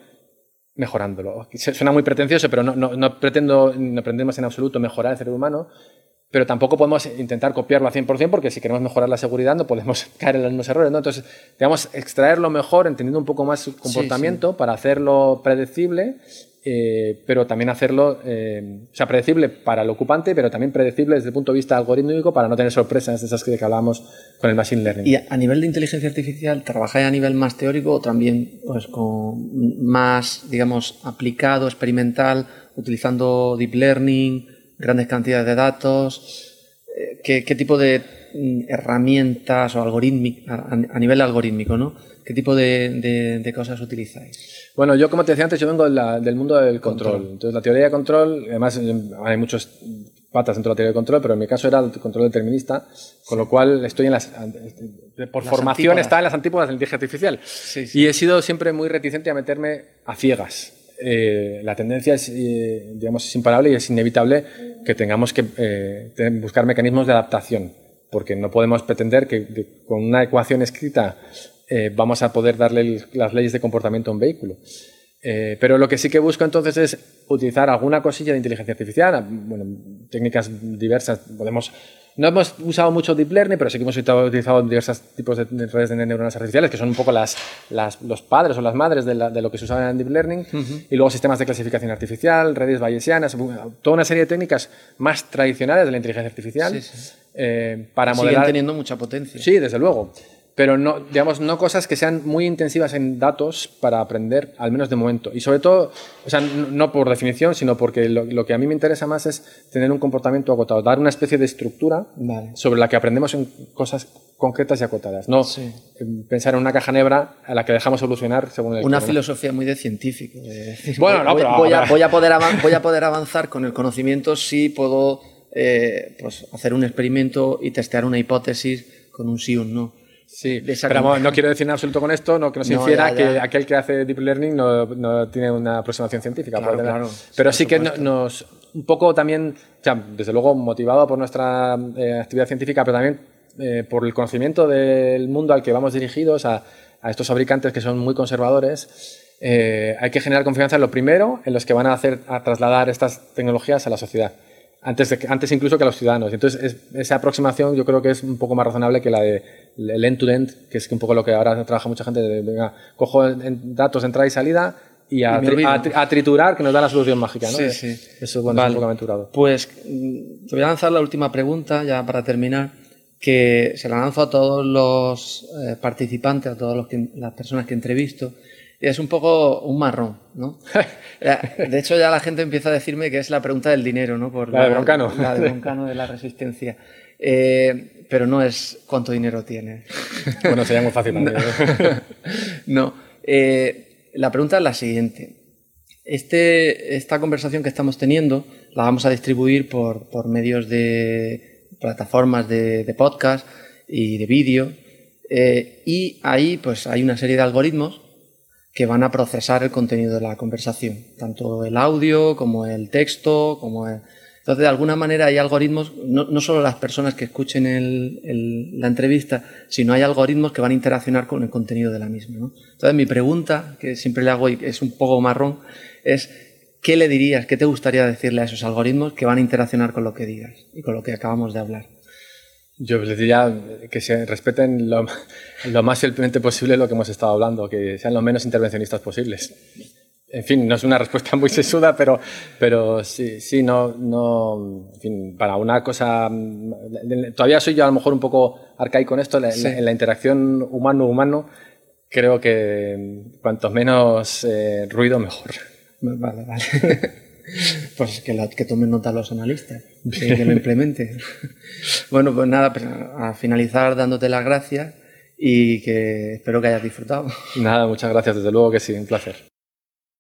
mejorándolo. Suena muy pretencioso, pero no, no, no pretendo, no pretendemos en absoluto mejorar el cerebro humano, pero tampoco podemos intentar copiarlo al cien por cien porque si queremos mejorar la seguridad no podemos caer en los mismos errores, ¿no? Entonces, digamos, extraerlo mejor, entendiendo un poco más su comportamiento, sí, sí, para hacerlo predecible, eh, pero también hacerlo, eh, o sea, predecible para el ocupante, pero también predecible desde el punto de vista algorítmico para no tener sorpresas de esas que hablábamos con el Machine Learning. Y a nivel de inteligencia artificial, ¿trabajáis a nivel más teórico o también pues, con más, digamos, aplicado, experimental, utilizando Deep Learning, grandes cantidades de datos? ¿Qué, qué tipo de herramientas o algorítmicas, a, a nivel algorítmico, ¿no? ¿Qué tipo de, de, de cosas utilizáis? Bueno, yo como te decía antes, yo vengo de la, del mundo del control. control. Entonces la teoría de control, además hay muchos patas dentro de la teoría de control, pero en mi caso era el control determinista, con lo cual estoy en las, por las formación antípodas. Está en las antípodas de la inteligencia artificial. Sí, sí. Y he sido siempre muy reticente a meterme a ciegas. Eh, la tendencia es, eh, digamos, es imparable y es inevitable que tengamos que eh, buscar mecanismos de adaptación, porque no podemos pretender que, que con una ecuación escrita eh, vamos a poder darle el, las leyes de comportamiento a un vehículo. Eh, pero lo que sí que busco entonces es utilizar alguna cosilla de inteligencia artificial, bueno, técnicas diversas. Podemos, no hemos usado mucho Deep Learning, pero sí que hemos utilizado diversos tipos de, de redes de neuronas artificiales, que son un poco las, las, los padres o las madres de, la, de lo que se usaba en Deep Learning, uh-huh. Y luego sistemas de clasificación artificial, redes bayesianas, toda una serie de técnicas más tradicionales de la inteligencia artificial. Sí, sí. Eh, para Siguen modelar... teniendo mucha potencia. Sí, desde luego. Pero no, digamos, no cosas que sean muy intensivas en datos para aprender, al menos de momento. Y sobre todo, o sea, no, no por definición, sino porque lo, lo que a mí me interesa más es tener un comportamiento acotado, dar una especie de estructura vale. sobre la que aprendemos en cosas concretas y acotadas. No sí. pensar en una caja negra a la que dejamos evolucionar según el... Una filosofía muy de científico. De decir, bueno, no, voy, pero... Voy a, voy, a poder voy a poder avanzar con el conocimiento si puedo eh, pues hacer un experimento y testear una hipótesis con un sí o un no. Sí, pero no quiero decir en absoluto con esto, no que nos infiera no, ya, ya. que aquel que hace Deep Learning no, no tiene una aproximación científica. Claro, claro, pero sí que nos, un poco también, o sea, desde luego motivado por nuestra eh, actividad científica, pero también eh, por el conocimiento del mundo al que vamos dirigidos, a, a estos fabricantes que son muy conservadores, eh, hay que generar confianza en lo primero, en los que van a hacer a trasladar estas tecnologías a la sociedad. Antes, de, antes incluso que a los ciudadanos. Entonces, es, esa aproximación yo creo que es un poco más razonable que la de el end-to-end, que es un poco lo que ahora trabaja mucha gente. De, venga, cojo en datos de entrada y salida y a, y tri, a, a triturar, que nos da la solución mágica, ¿no? Sí, sí. Eso bueno, vale. es un poco aventurado. Pues te voy a lanzar la última pregunta, ya para terminar, que se la lanzo a todos los eh, participantes, a todas los que, las personas que entrevisto. Y es un poco un marrón, ¿no? De hecho, ya la gente empieza a decirme que es la pregunta del dinero, ¿no? Por la, la de Broncano. La de Broncano de la resistencia. Eh, pero no es cuánto dinero tiene. Bueno, sería muy fácil. No. no. Eh, la pregunta es la siguiente. Este, esta conversación que estamos teniendo la vamos a distribuir por, por medios de plataformas de, de podcast y de vídeo. Eh, y ahí pues hay una serie de algoritmos que van a procesar el contenido de la conversación, tanto el audio como el texto, como el... Entonces, de alguna manera hay algoritmos, no, no solo las personas que escuchen el, el, la entrevista, sino hay algoritmos que van a interaccionar con el contenido de la misma, ¿no? Entonces, mi pregunta, que siempre le hago y es un poco marrón, es ¿qué le dirías, qué te gustaría decirle a esos algoritmos que van a interaccionar con lo que digas y con lo que acabamos de hablar? Yo les diría que se respeten lo, lo más fielmente posible lo que hemos estado hablando, que sean lo menos intervencionistas posibles. En fin, no es una respuesta muy sesuda, pero, pero sí, sí no, no, en fin, para una cosa... Todavía soy yo a lo mejor un poco arcaico en esto, en sí. la, la interacción humano-humano, creo que cuanto menos eh, ruido, mejor. Vale, vale. Pues que, la, que tomen nota los analistas, que, que lo implementen. Bueno, pues nada, pues a finalizar dándote las gracias y que espero que hayas disfrutado. Nada, muchas gracias, desde luego que sí, un placer.